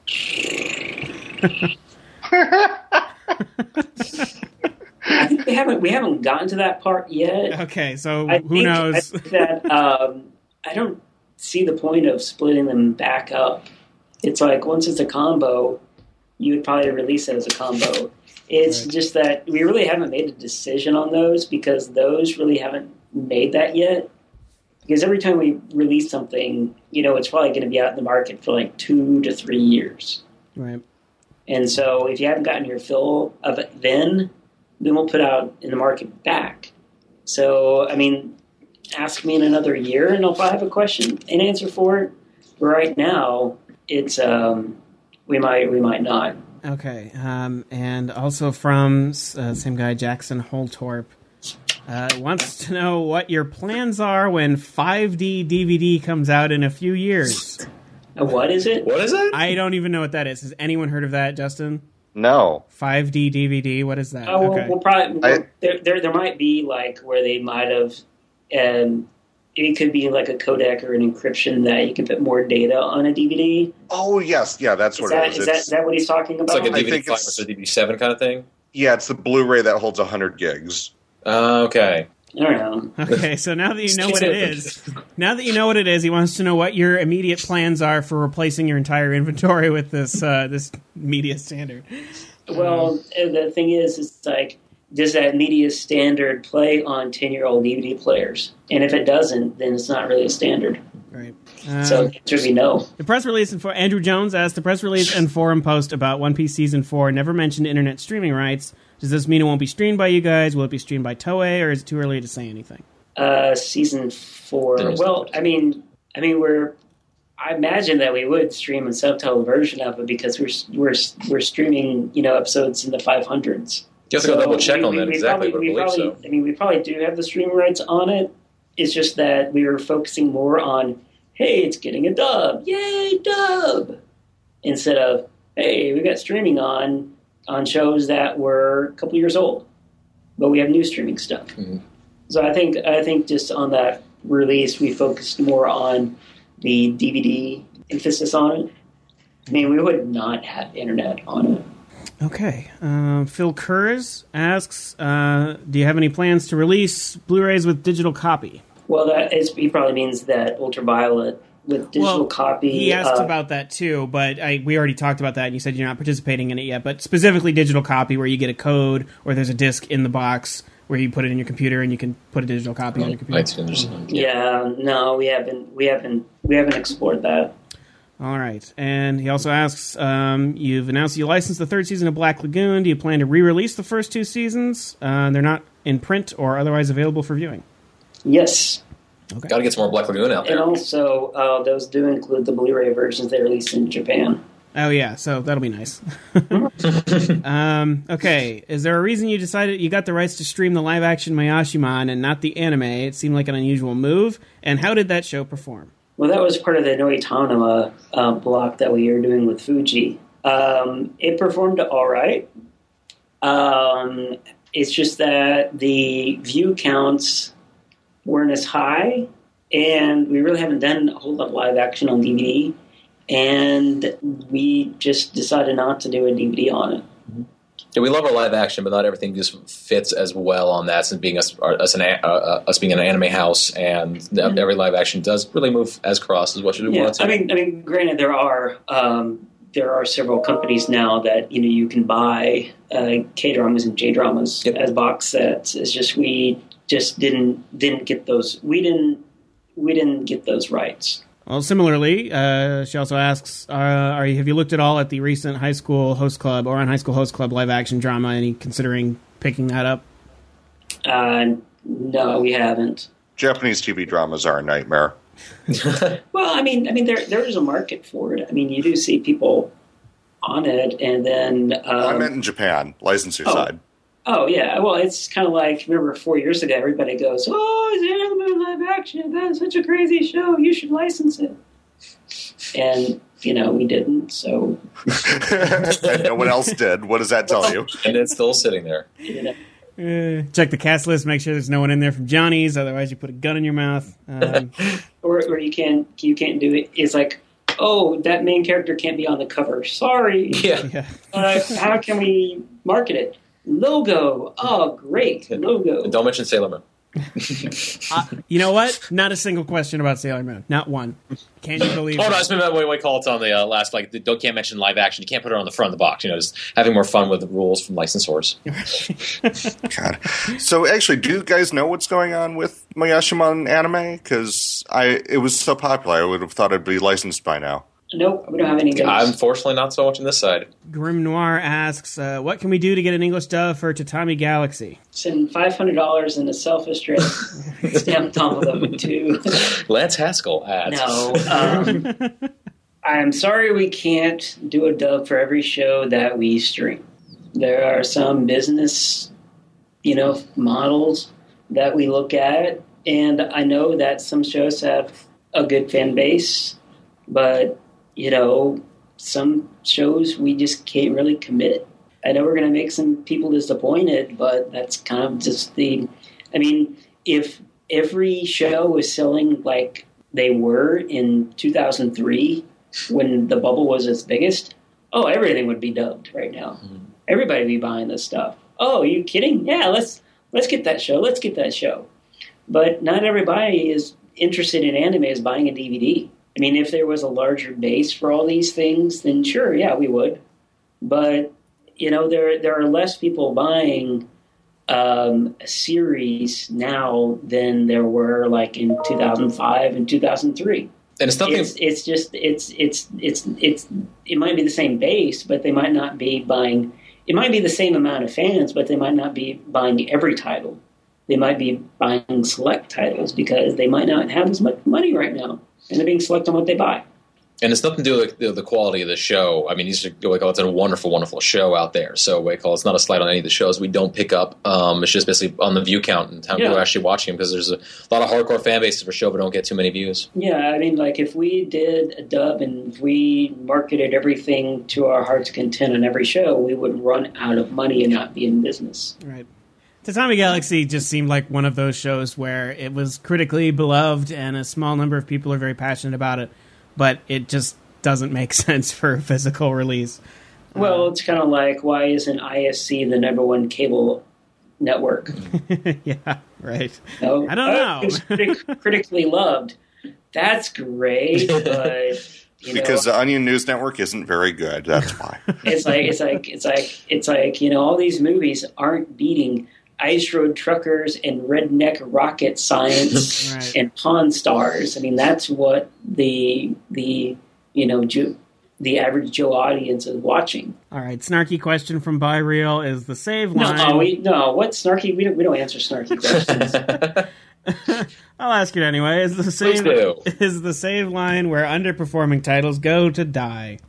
I think we haven't gotten to that part yet. Okay, so who knows? I think that I don't see the point of splitting them back up. It's like once it's a combo, you would probably release it as a combo. It's right. Just that we really haven't made a decision on those because those really haven't made that yet. Because every time we release something, it's probably going to be out in the market for 2 to 3 years. Right. And so if you haven't gotten your fill of it then we'll put out in the market back. So, ask me in another year and I'll probably have a question and answer for it. But right now, it's we might not. Okay, and also from same guy, Jackson Holtorp, wants to know what your plans are when 5D DVD comes out in a few years. What is it? What is it? I don't even know what that is. Has anyone heard of that, Justin? No. 5D DVD, what is that? Oh, okay. We'll probably, there might be where they might have, it could be like a codec or an encryption that you can put more data on a DVD. Oh, yes. Yeah, that's what it is. Is that what he's talking about? It's like a DVD 5 versus a DVD 7 kind of thing? Yeah, it's the Blu-ray that holds 100 gigs. Okay. I don't know. Okay, so now that you know what it is, he wants to know what your immediate plans are for replacing your entire inventory with this media standard. Well, the thing is, it's like, does that media standard play on 10-year-old DVD players? And if it doesn't, then it's not really a standard. Right. So the answer would be no. The press release and Andrew Jones asked, the press release and forum post about One Piece Season 4 never mentioned internet streaming rights. Does this mean it won't be streamed by you guys? Will it be streamed by Toei, or is it too early to say anything? Season 4. Well, I imagine that we would stream a subtitle version of it because we're streaming, episodes in the 500s. You have to go double check on that exactly, but I believe so. We probably do have the streaming rights on it. It's just that we were focusing more on, hey, it's getting a dub. Yay, dub! Instead of, hey, we got streaming on shows that were a couple years old, but we have new streaming stuff. Mm-hmm. So I think just on that release, we focused more on the DVD emphasis on it. We would not have internet on it. Okay. Phil Kurz asks, do you have any plans to release Blu-rays with digital copy? Well, he probably means that Ultraviolet with digital copy. He asked about that too, but we already talked about that, and you said you're not participating in it yet. But specifically digital copy, where you get a code or there's a disc in the box where you put it in your computer and you can put a digital copy on your computer. Yeah, no, we haven't explored that. All right, and he also asks, you've announced you licensed the 3rd season of Black Lagoon. Do you plan to re-release the first 2 seasons? They're not in print or otherwise available for viewing. Yes. Okay. Got to get some more Black Lagoon out there. And also, those do include the Blu-ray versions they released in Japan. Oh, yeah, so that'll be nice. Okay, is there a reason you decided you got the rights to stream the live-action Mayashiman and not the anime? It seemed like an unusual move. And how did that show perform? Well, that was part of the Noitanuma block that we were doing with Fuji. It performed all right. It's just that the view counts weren't as high, and we really haven't done a whole lot of live action on DVD, and we just decided not to do a DVD on it. Yeah, we love our live action, but not everything just fits as well on that. Since being us being an anime house, and every live action does really move as cross as what you want to. I mean, granted, there are several companies now that you can buy K dramas and J dramas as box sets. It's just we just didn't get those. We didn't get those rights. Well, similarly, she also asks, have you looked at all at the recent High School Host Club or on High School Host Club live action drama? Any considering picking that up? No, we haven't. Japanese TV dramas are a nightmare. Well, I mean, there is a market for it. I mean, you do see people on it, and then I meant in Japan, licensor side. Oh yeah, well, it's kind of like, remember 4 years ago, everybody goes, "Oh, is there another live action? That's such a crazy show. You should license it." And we didn't. So and no one else did. What does that tell you? And it's still sitting there. Check the cast list. Make sure there's no one in there from Johnny's. Otherwise, you put a gun in your mouth. Or you can't do it. It's like, oh, that main character can't be on the cover. Sorry. Yeah. How can we market it? Logo. Oh, great. Logo. And don't mention Sailor Moon. You know what? Not a single question about Sailor Moon. Not one. Can you believe it? Oh, no, it's been that way we call it on the last, can't mention live action. You can't put it on the front of the box. Just having more fun with the rules from licensors. God. So actually, do you guys know what's going on with Mayashimon anime? Because it was so popular, I would have thought it'd be licensed by now. Nope, we don't have any names. Unfortunately, not so much on this side. Grim Noir asks, what can we do to get an English dub for Tatami Galaxy? Send $500 in a self-addressed stamped envelope to Lance Haskell ads. No. I'm sorry we can't do a dub for every show that we stream. There are some business, models that we look at, and I know that some shows have a good fan base, but some shows we just can't really commit. I know we're going to make some people disappointed, but that's kind of just if every show was selling like they were in 2003 when the bubble was its biggest, everything would be dubbed right now. Mm-hmm. Everybody would be buying this stuff. Oh, are you kidding? Yeah, let's get that show. Let's get that show. But not everybody is interested in anime is buying a DVD. I mean, if there was a larger base for all these things, then sure, yeah, we would. But, there are less people buying a series now than there were like in 2005 and 2003. And it's nothing. It might be the same base, but they might not be buying. It might be the same amount of fans, but they might not be buying every title. They might be buying select titles because they might not have as much money right now. And they're being selected on what they buy. And it's nothing to do with the quality of the show. I mean, it's a wonderful, wonderful show out there. So it's not a slight on any of the shows we don't pick up. It's just basically on the view count and how people are actually watching them, because there's a lot of hardcore fan bases for show but don't get too many views. Yeah, I mean, like if we did a dub and if we marketed everything to our heart's content on every show, we would run out of money and not be in business. Right. Tatami Galaxy just seemed like one of those shows where it was critically beloved and a small number of people are very passionate about it, but it just doesn't make sense for a physical release. Well, it's kind of like, why isn't ISC the number one cable network? Yeah, right. No? I don't know. It's critically loved. That's great, but... Because the Onion News Network isn't very good. That's why. It's like all these movies aren't beating Ice Road Truckers and Redneck Rocket Science right. and Pawn Stars. I mean, that's what the average Joe audience is watching. All right, snarky question from Buy Real is the save line. What's snarky? We don't answer snarky questions. I'll ask it anyway. Is the save line where underperforming titles go to die?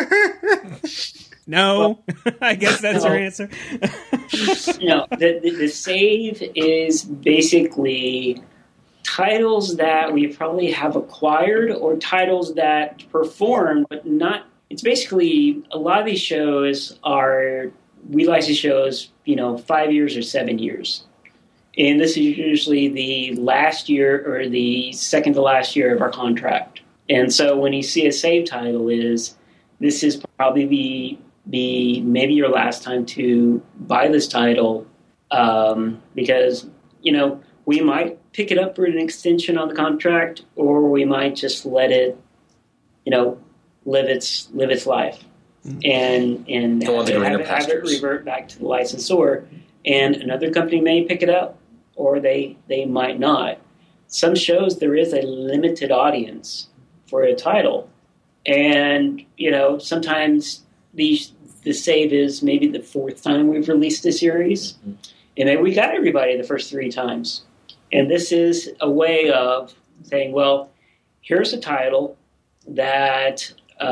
No, I guess that's your answer. No, the save is basically titles that we probably have acquired or titles that perform, but not. It's basically a lot of these shows we license shows, 5 years or 7 years. And this is usually the last year or the second to last year of our contract. And so when you see a save title this is probably be maybe your last time to buy this title, because, we might pick it up for an extension on the contract, or we might just let it, live its life, and go on to greener have it pastures. revert back to the licensor, and another company may pick it up, or they might not. Some shows there is a limited audience for a title, and sometimes the save is maybe the fourth time we've released a series, and maybe we got everybody the first 3 times. And this is a way of saying, well, here's a title that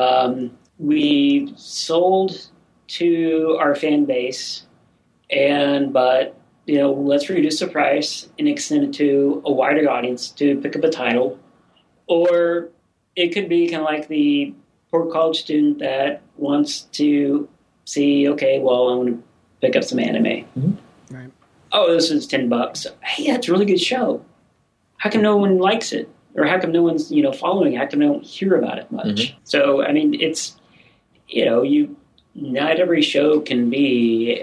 we sold to our fan base, but let's reduce the price and extend it to a wider audience to pick up a title. Or it could be kind of like the poor college student that wants to see, okay, well, I want to pick up some anime. Mm-hmm. Right. Oh, this is $10. Hey, that's a really good show. How come no one likes it? Or how come no one's, following it? How come they don't hear about it much? Mm-hmm. So, I mean, it's, not every show can be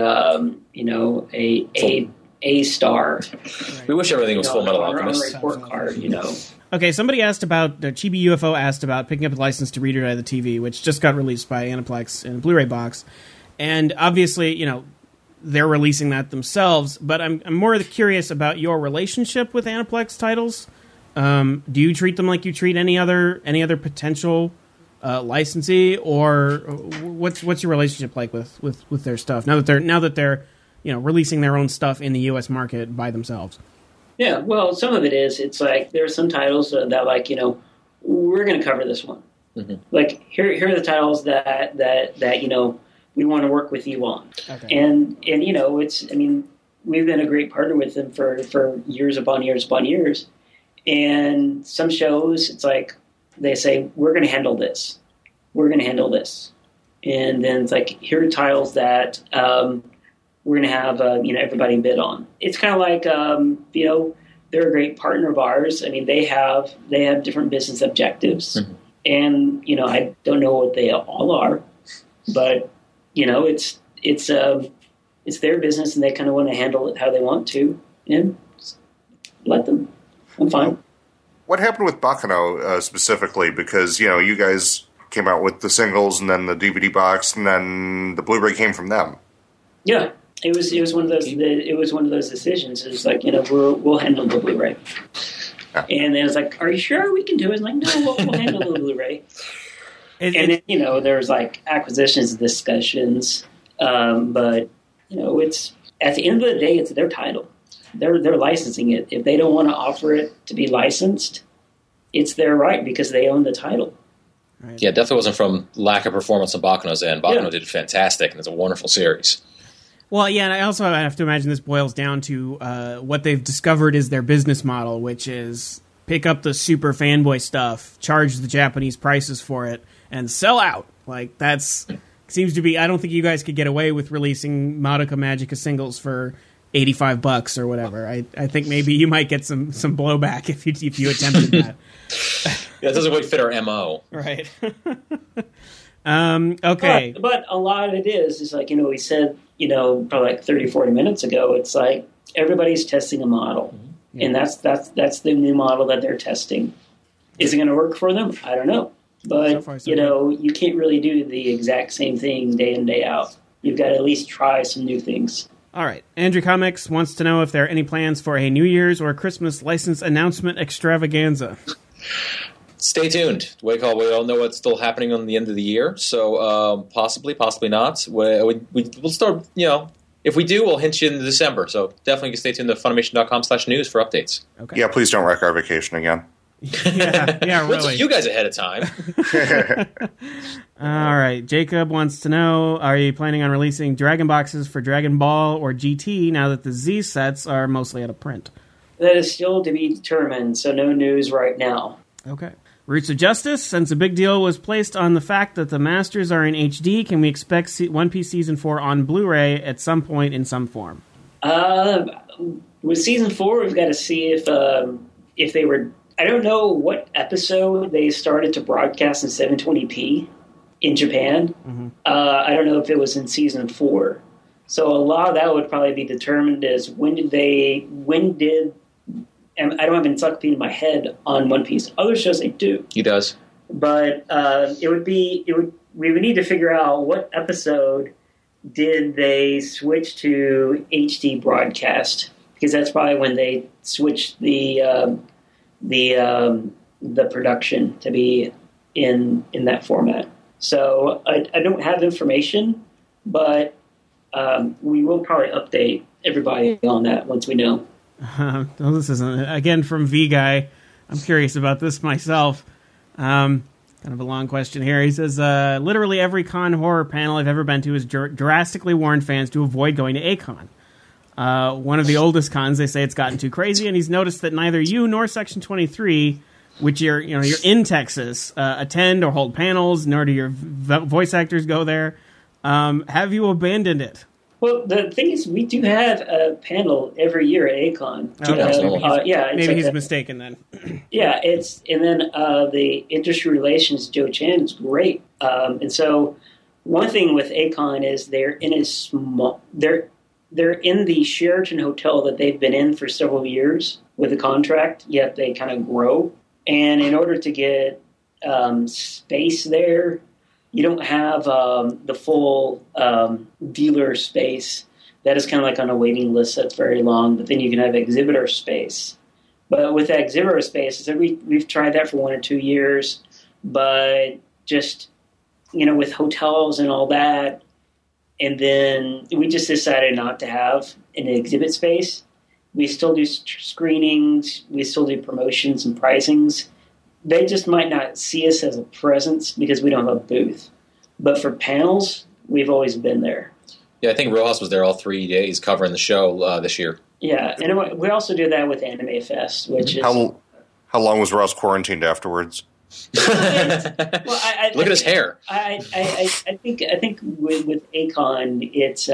a star. We wish everything was Full Metal Alchemist. On a report card, Okay, somebody asked about, Chibi UFO asked about picking up a license to Read or Die the TV, which just got released by Aniplex in a Blu-ray box. And obviously, they're releasing that themselves, but I'm more curious about your relationship with Aniplex titles. Do you treat them like you treat any other potential licensee, or what's your relationship like with their stuff now that they're releasing their own stuff in the U.S. market by themselves? Yeah, well, some of it is, it's like there are some titles that we're going to cover this one. Mm-hmm. Like here are the titles that we want to work with you on. Okay. And it's, I mean, we've been a great partner with them for years upon years upon years. And some shows, it's like they say, we're going to handle this. We're going to handle this. And then it's like, here are titles that we're going to have, everybody bid on. It's kind of like, they're a great partner of ours. I mean, they have different business objectives. Mm-hmm. And, I don't know what they all are, but, it's their business, and they kind of want to handle it how they want to, and let them. I'm fine. What happened with Baccano specifically? Because, you guys came out with the singles and then the DVD box, and then the Blu-ray came from them. Yeah, it was one of those. It was one of those decisions. It was like, we'll handle the Blu-ray. Yeah. And then it's like, are you sure we can do it? It's like, no, we'll handle the Blu-ray. And then, there's like acquisitions discussions, but it's at the end of the day, it's their title. They're licensing it. If they don't want to offer it to be licensed, it's their right because they own the title. Right. Yeah, it definitely wasn't from lack of performance on Baccano's end. Baccano did fantastic, and it's a wonderful series. Well, yeah, and I also have to imagine this boils down to what they've discovered is their business model, which is pick up the super fanboy stuff, charge the Japanese prices for it, and sell out. Like, that's seems to be... I don't think you guys could get away with releasing Madoka Magica singles for $85 or whatever. I think maybe you might get some blowback if you attempted that. Yeah, it doesn't really fit our MO. Right. Okay. But a lot of it is like, we said, probably like 30, 40 minutes ago, it's like everybody's testing a model. Mm-hmm. Yeah. And that's the new model that they're testing. Is it going to work for them? I don't know. But, so far, you can't really do the exact same thing day in, day out. You've got to at least try some new things. All right. Andrew Comics wants to know if there are any plans for a New Year's or Christmas license announcement extravaganza. Stay tuned. We all know what's still happening on the end of the year, so possibly not. We'll start, if we do, we'll hint you in December. So definitely stay tuned to Funimation.com/news for updates. Okay. Yeah, please don't wreck our vacation again. Yeah, really. We'll tell you guys ahead of time. All right. Jacob wants to know, are you planning on releasing Dragon boxes for Dragon Ball or GT now that the Z sets are mostly out of print? That is still to be determined, so no news right now. Okay. Roots of Justice, since a big deal was placed on the fact that the Masters are in HD, can we expect One Piece Season 4 on Blu-ray at some point in some form? With Season 4, we've got to see if they were... I don't know what episode they started to broadcast in 720p, in Japan. Mm-hmm. I don't know if it was in season 4. So a lot of that would probably be determined as when did and I don't have an encyclopedia in my head on One Piece. Other shows they do. He does. But we would need to figure out what episode did they switch to HD broadcast, because that's probably when they switched the production to be in that format. So I don't have information, but we will probably update everybody on that once we know. Well, this isn't, again, from V Guy. I'm curious about this myself. Kind of a long question here. He says, literally every con horror panel I've ever been to has drastically warned fans to avoid going to A-Kon. One of the oldest cons, they say it's gotten too crazy, and he's noticed that neither you nor Section 23, which you're in Texas, attend or hold panels, nor do your voice actors go there. Have you abandoned it? Well, the thing is, we do have a panel every year at A-Kon. Maybe he's mistaken then. Yeah, and then the industry relations, Joe Chan, is great. And so one thing with A-Kon is they're in the Sheraton Hotel that they've been in for several years with a contract, yet they kind of grow. And in order to get space there, you don't have the full dealer space. That is kind of like on a waiting list that's very long, but then you can have exhibitor space. But with that exhibitor space, so we've tried that for 1 or 2 years, but just, with hotels and all that, and then we just decided not to have an exhibit space. We still do screenings, we still do promotions and pricings. They just might not see us as a presence because we don't have a booth. But for panels, we've always been there. Yeah, I think Rojas was there all 3 days covering the show this year. Yeah, and we also do that with Anime Fest, which is... How long was Ross quarantined afterwards? Look at his hair. I think with A-Kon, it's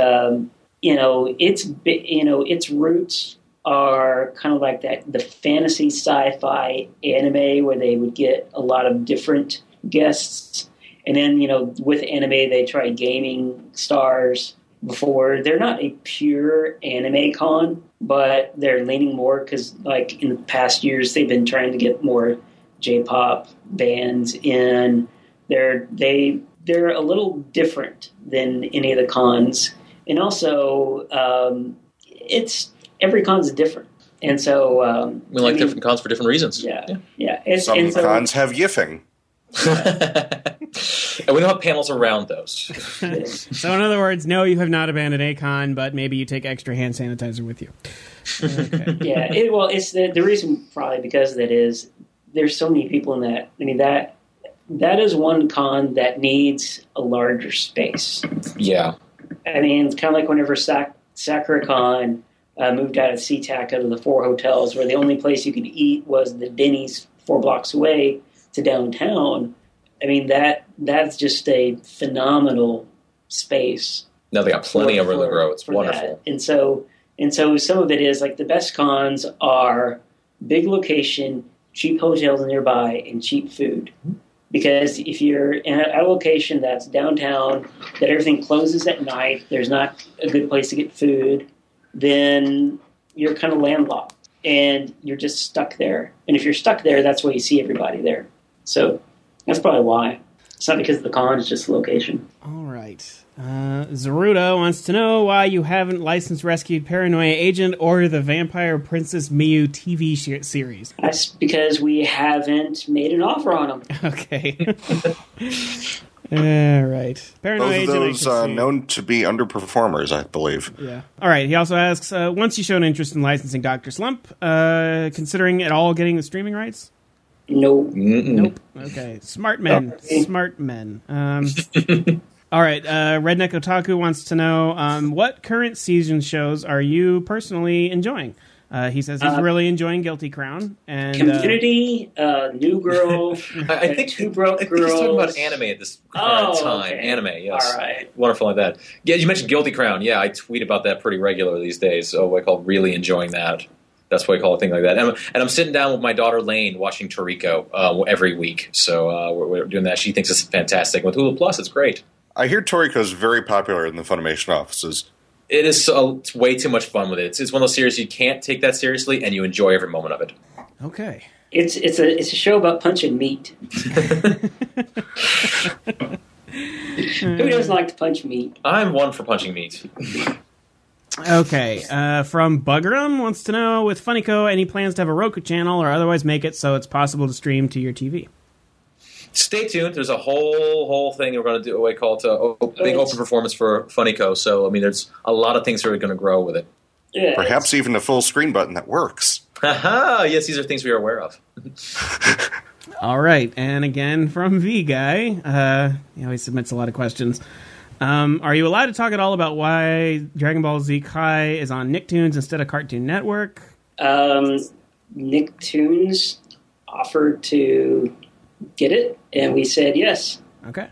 its roots are kind of like that, the fantasy sci-fi anime where they would get a lot of different guests. And then, with anime, they try gaming stars before. They're not a pure anime con, but they're leaning more because, like, in the past years, they've been trying to get more J-pop bands in. They're a little different than any of the cons. And also, every con's different, and so we like different cons for different reasons. Yeah. Some cons have yiffing, and we don't have panels around those. So, in other words, no, you have not abandoned A-Kon, but maybe you take extra hand sanitizer with you. Okay. Yeah. It's the reason probably because that is there's so many people in that. I mean that is one con that needs a larger space. Yeah. I mean, it's kind of like whenever SakuraCon moved out of SeaTac, out of the 4 hotels, where the only place you could eat was the Denny's 4 blocks away to downtown. I mean, that's just a phenomenal space. No, they got plenty of room to grow. It's wonderful. That. And so some of it is like the best cons are big location, cheap hotels nearby, and cheap food. Because if you're in a location that's downtown, that everything closes at night, there's not a good place to get food, then you're kind of landlocked and you're just stuck there. And if you're stuck there, that's why you see everybody there. So that's probably why. It's not because of the con, it's just the location. All right. Zaruda wants to know why you haven't licensed Rescued Paranoia Agent or the Vampire Princess Miyu TV series. That's because we haven't made an offer on them. Okay. All right. Paranoia Both of those Agent, known to be underperformers, I believe. Yeah. All right. He also asks, once you showed interest in licensing Dr. Slump, considering at all getting the streaming rights? Nope. Nope. Okay. Smart men. Smart men. All right. Redneck Otaku wants to know, what current season shows are you personally enjoying? He says he's really enjoying Guilty Crown. And Community, New Girl, I think Two Broke I think Girls. he's talking about anime at this current time. Okay. Anime, yes. All right. Wonderful like that. Yeah, you mentioned Guilty Crown. Yeah, I tweet about that pretty regularly these days. Oh, I call really enjoying that That's why we call it a thing like that. And I'm sitting down with my daughter Lane watching Toriko every week. So we're doing that. She thinks it's fantastic. With Hulu Plus, it's great. I hear Toriko is very popular in the Funimation offices. It is it's way too much fun with it. It's one of those series you can't take that seriously, and you enjoy every moment of it. Okay. It's a show about punching meat. Who doesn't like to punch meat? I'm one for punching meat. Okay. From Buggerum wants to know, with Funnyco, any plans to have a Roku channel or otherwise make it so it's possible to stream to your TV? Stay tuned. There's a whole thing we're going to do, what we call it, a big open performance for Funnyco. So, I mean, there's a lot of things that are going to grow with it. Yeah, Perhaps even a full screen button that works. Haha! Yes, these are things we are aware of. All right. And again, from V-Guy, he always submits a lot of questions. Are you allowed to talk at all about why Dragon Ball Z Kai is on Nicktoons instead of Cartoon Network? Nicktoons offered to get it, and we said yes. Okay.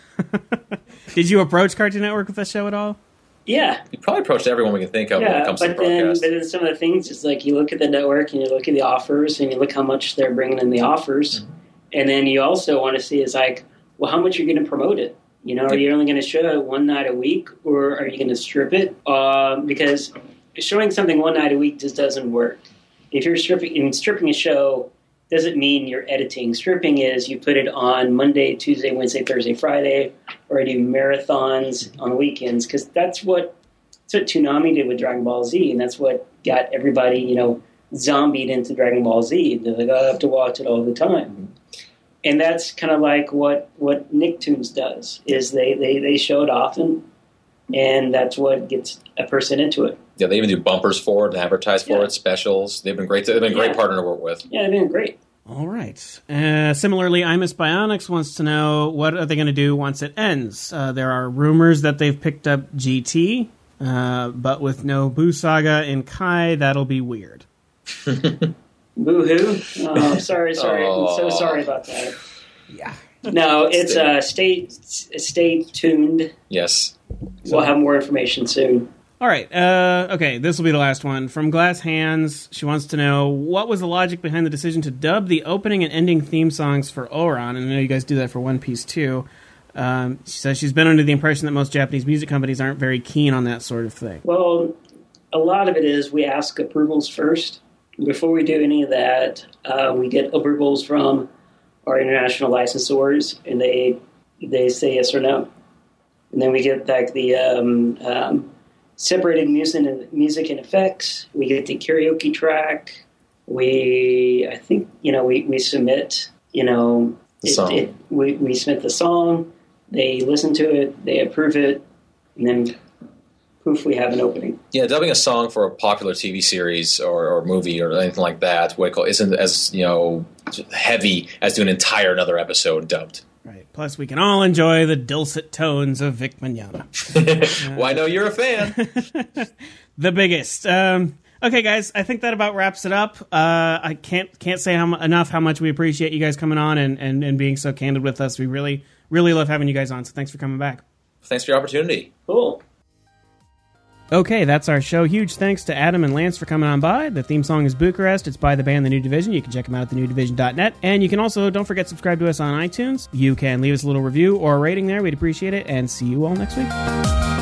Did you approach Cartoon Network with this show at all? Yeah. We probably approached everyone we can think of when it comes to the broadcast. But then some of the things is like you look at the network and you look at the offers and you look how much they're bringing in the offers, and then you also want to see is like, well, how much are you going to promote it? You know, are you only going to show it one night a week, or are you going to strip it? Because showing something one night a week just doesn't work. If you're stripping a show doesn't mean you're editing. Stripping is you put it on Monday, Tuesday, Wednesday, Thursday, Friday, or you do marathons on weekends, because that's what Toonami did with Dragon Ball Z, and that's what got everybody, zombied into Dragon Ball Z. They're like, I have to watch it all the time. And that's kind of like what Nicktoons does, is they show it often, and that's what gets a person into it. Yeah, they even do bumpers for it and advertise for it, specials. They've been great. They've been a great partner to work with. Yeah, they've been great. All right. Similarly, I Miss Bionics wants to know, what are they going to do once it ends? There are rumors that they've picked up GT, but with no Boo Saga in Kai, that'll be weird. Boo-hoo. Oh, sorry. I'm so sorry about that. Yeah. No, it's stay tuned. Yes. We'll have more information soon. All right. Okay, this will be the last one. From Glass Hands, she wants to know, what was the logic behind the decision to dub the opening and ending theme songs for Ouran? And I know you guys do that for One Piece too. She says she's been under the impression that most Japanese music companies aren't very keen on that sort of thing. Well, a lot of it is we ask approvals first. Before we do any of that, we get approvals from our international licensors, and they say yes or no. And then we get back the separated music and effects. We get the karaoke track. We submit, we submit the song. They listen to it. They approve it. And then poof, we have an opening. Yeah, dubbing a song for a popular TV series or movie or anything like that isn't as heavy as doing an entire another episode dubbed. Right. Plus, we can all enjoy the dulcet tones of Vic Mignogna. Well, I know you're a fan. The biggest. Okay, guys, I think that about wraps it up. I can't say enough how much we appreciate you guys coming on and being so candid with us. We really, really love having you guys on, so thanks for coming back. Thanks for your opportunity. Cool. Okay, that's our show. Huge thanks to Adam and Lance for coming on by. The theme song is Bucharest. It's by the band The New Division. You can check them out at thenewdivision.net. And you can also, don't forget, subscribe to us on iTunes. You can leave us a little review or a rating there. We'd appreciate it. And see you all next week.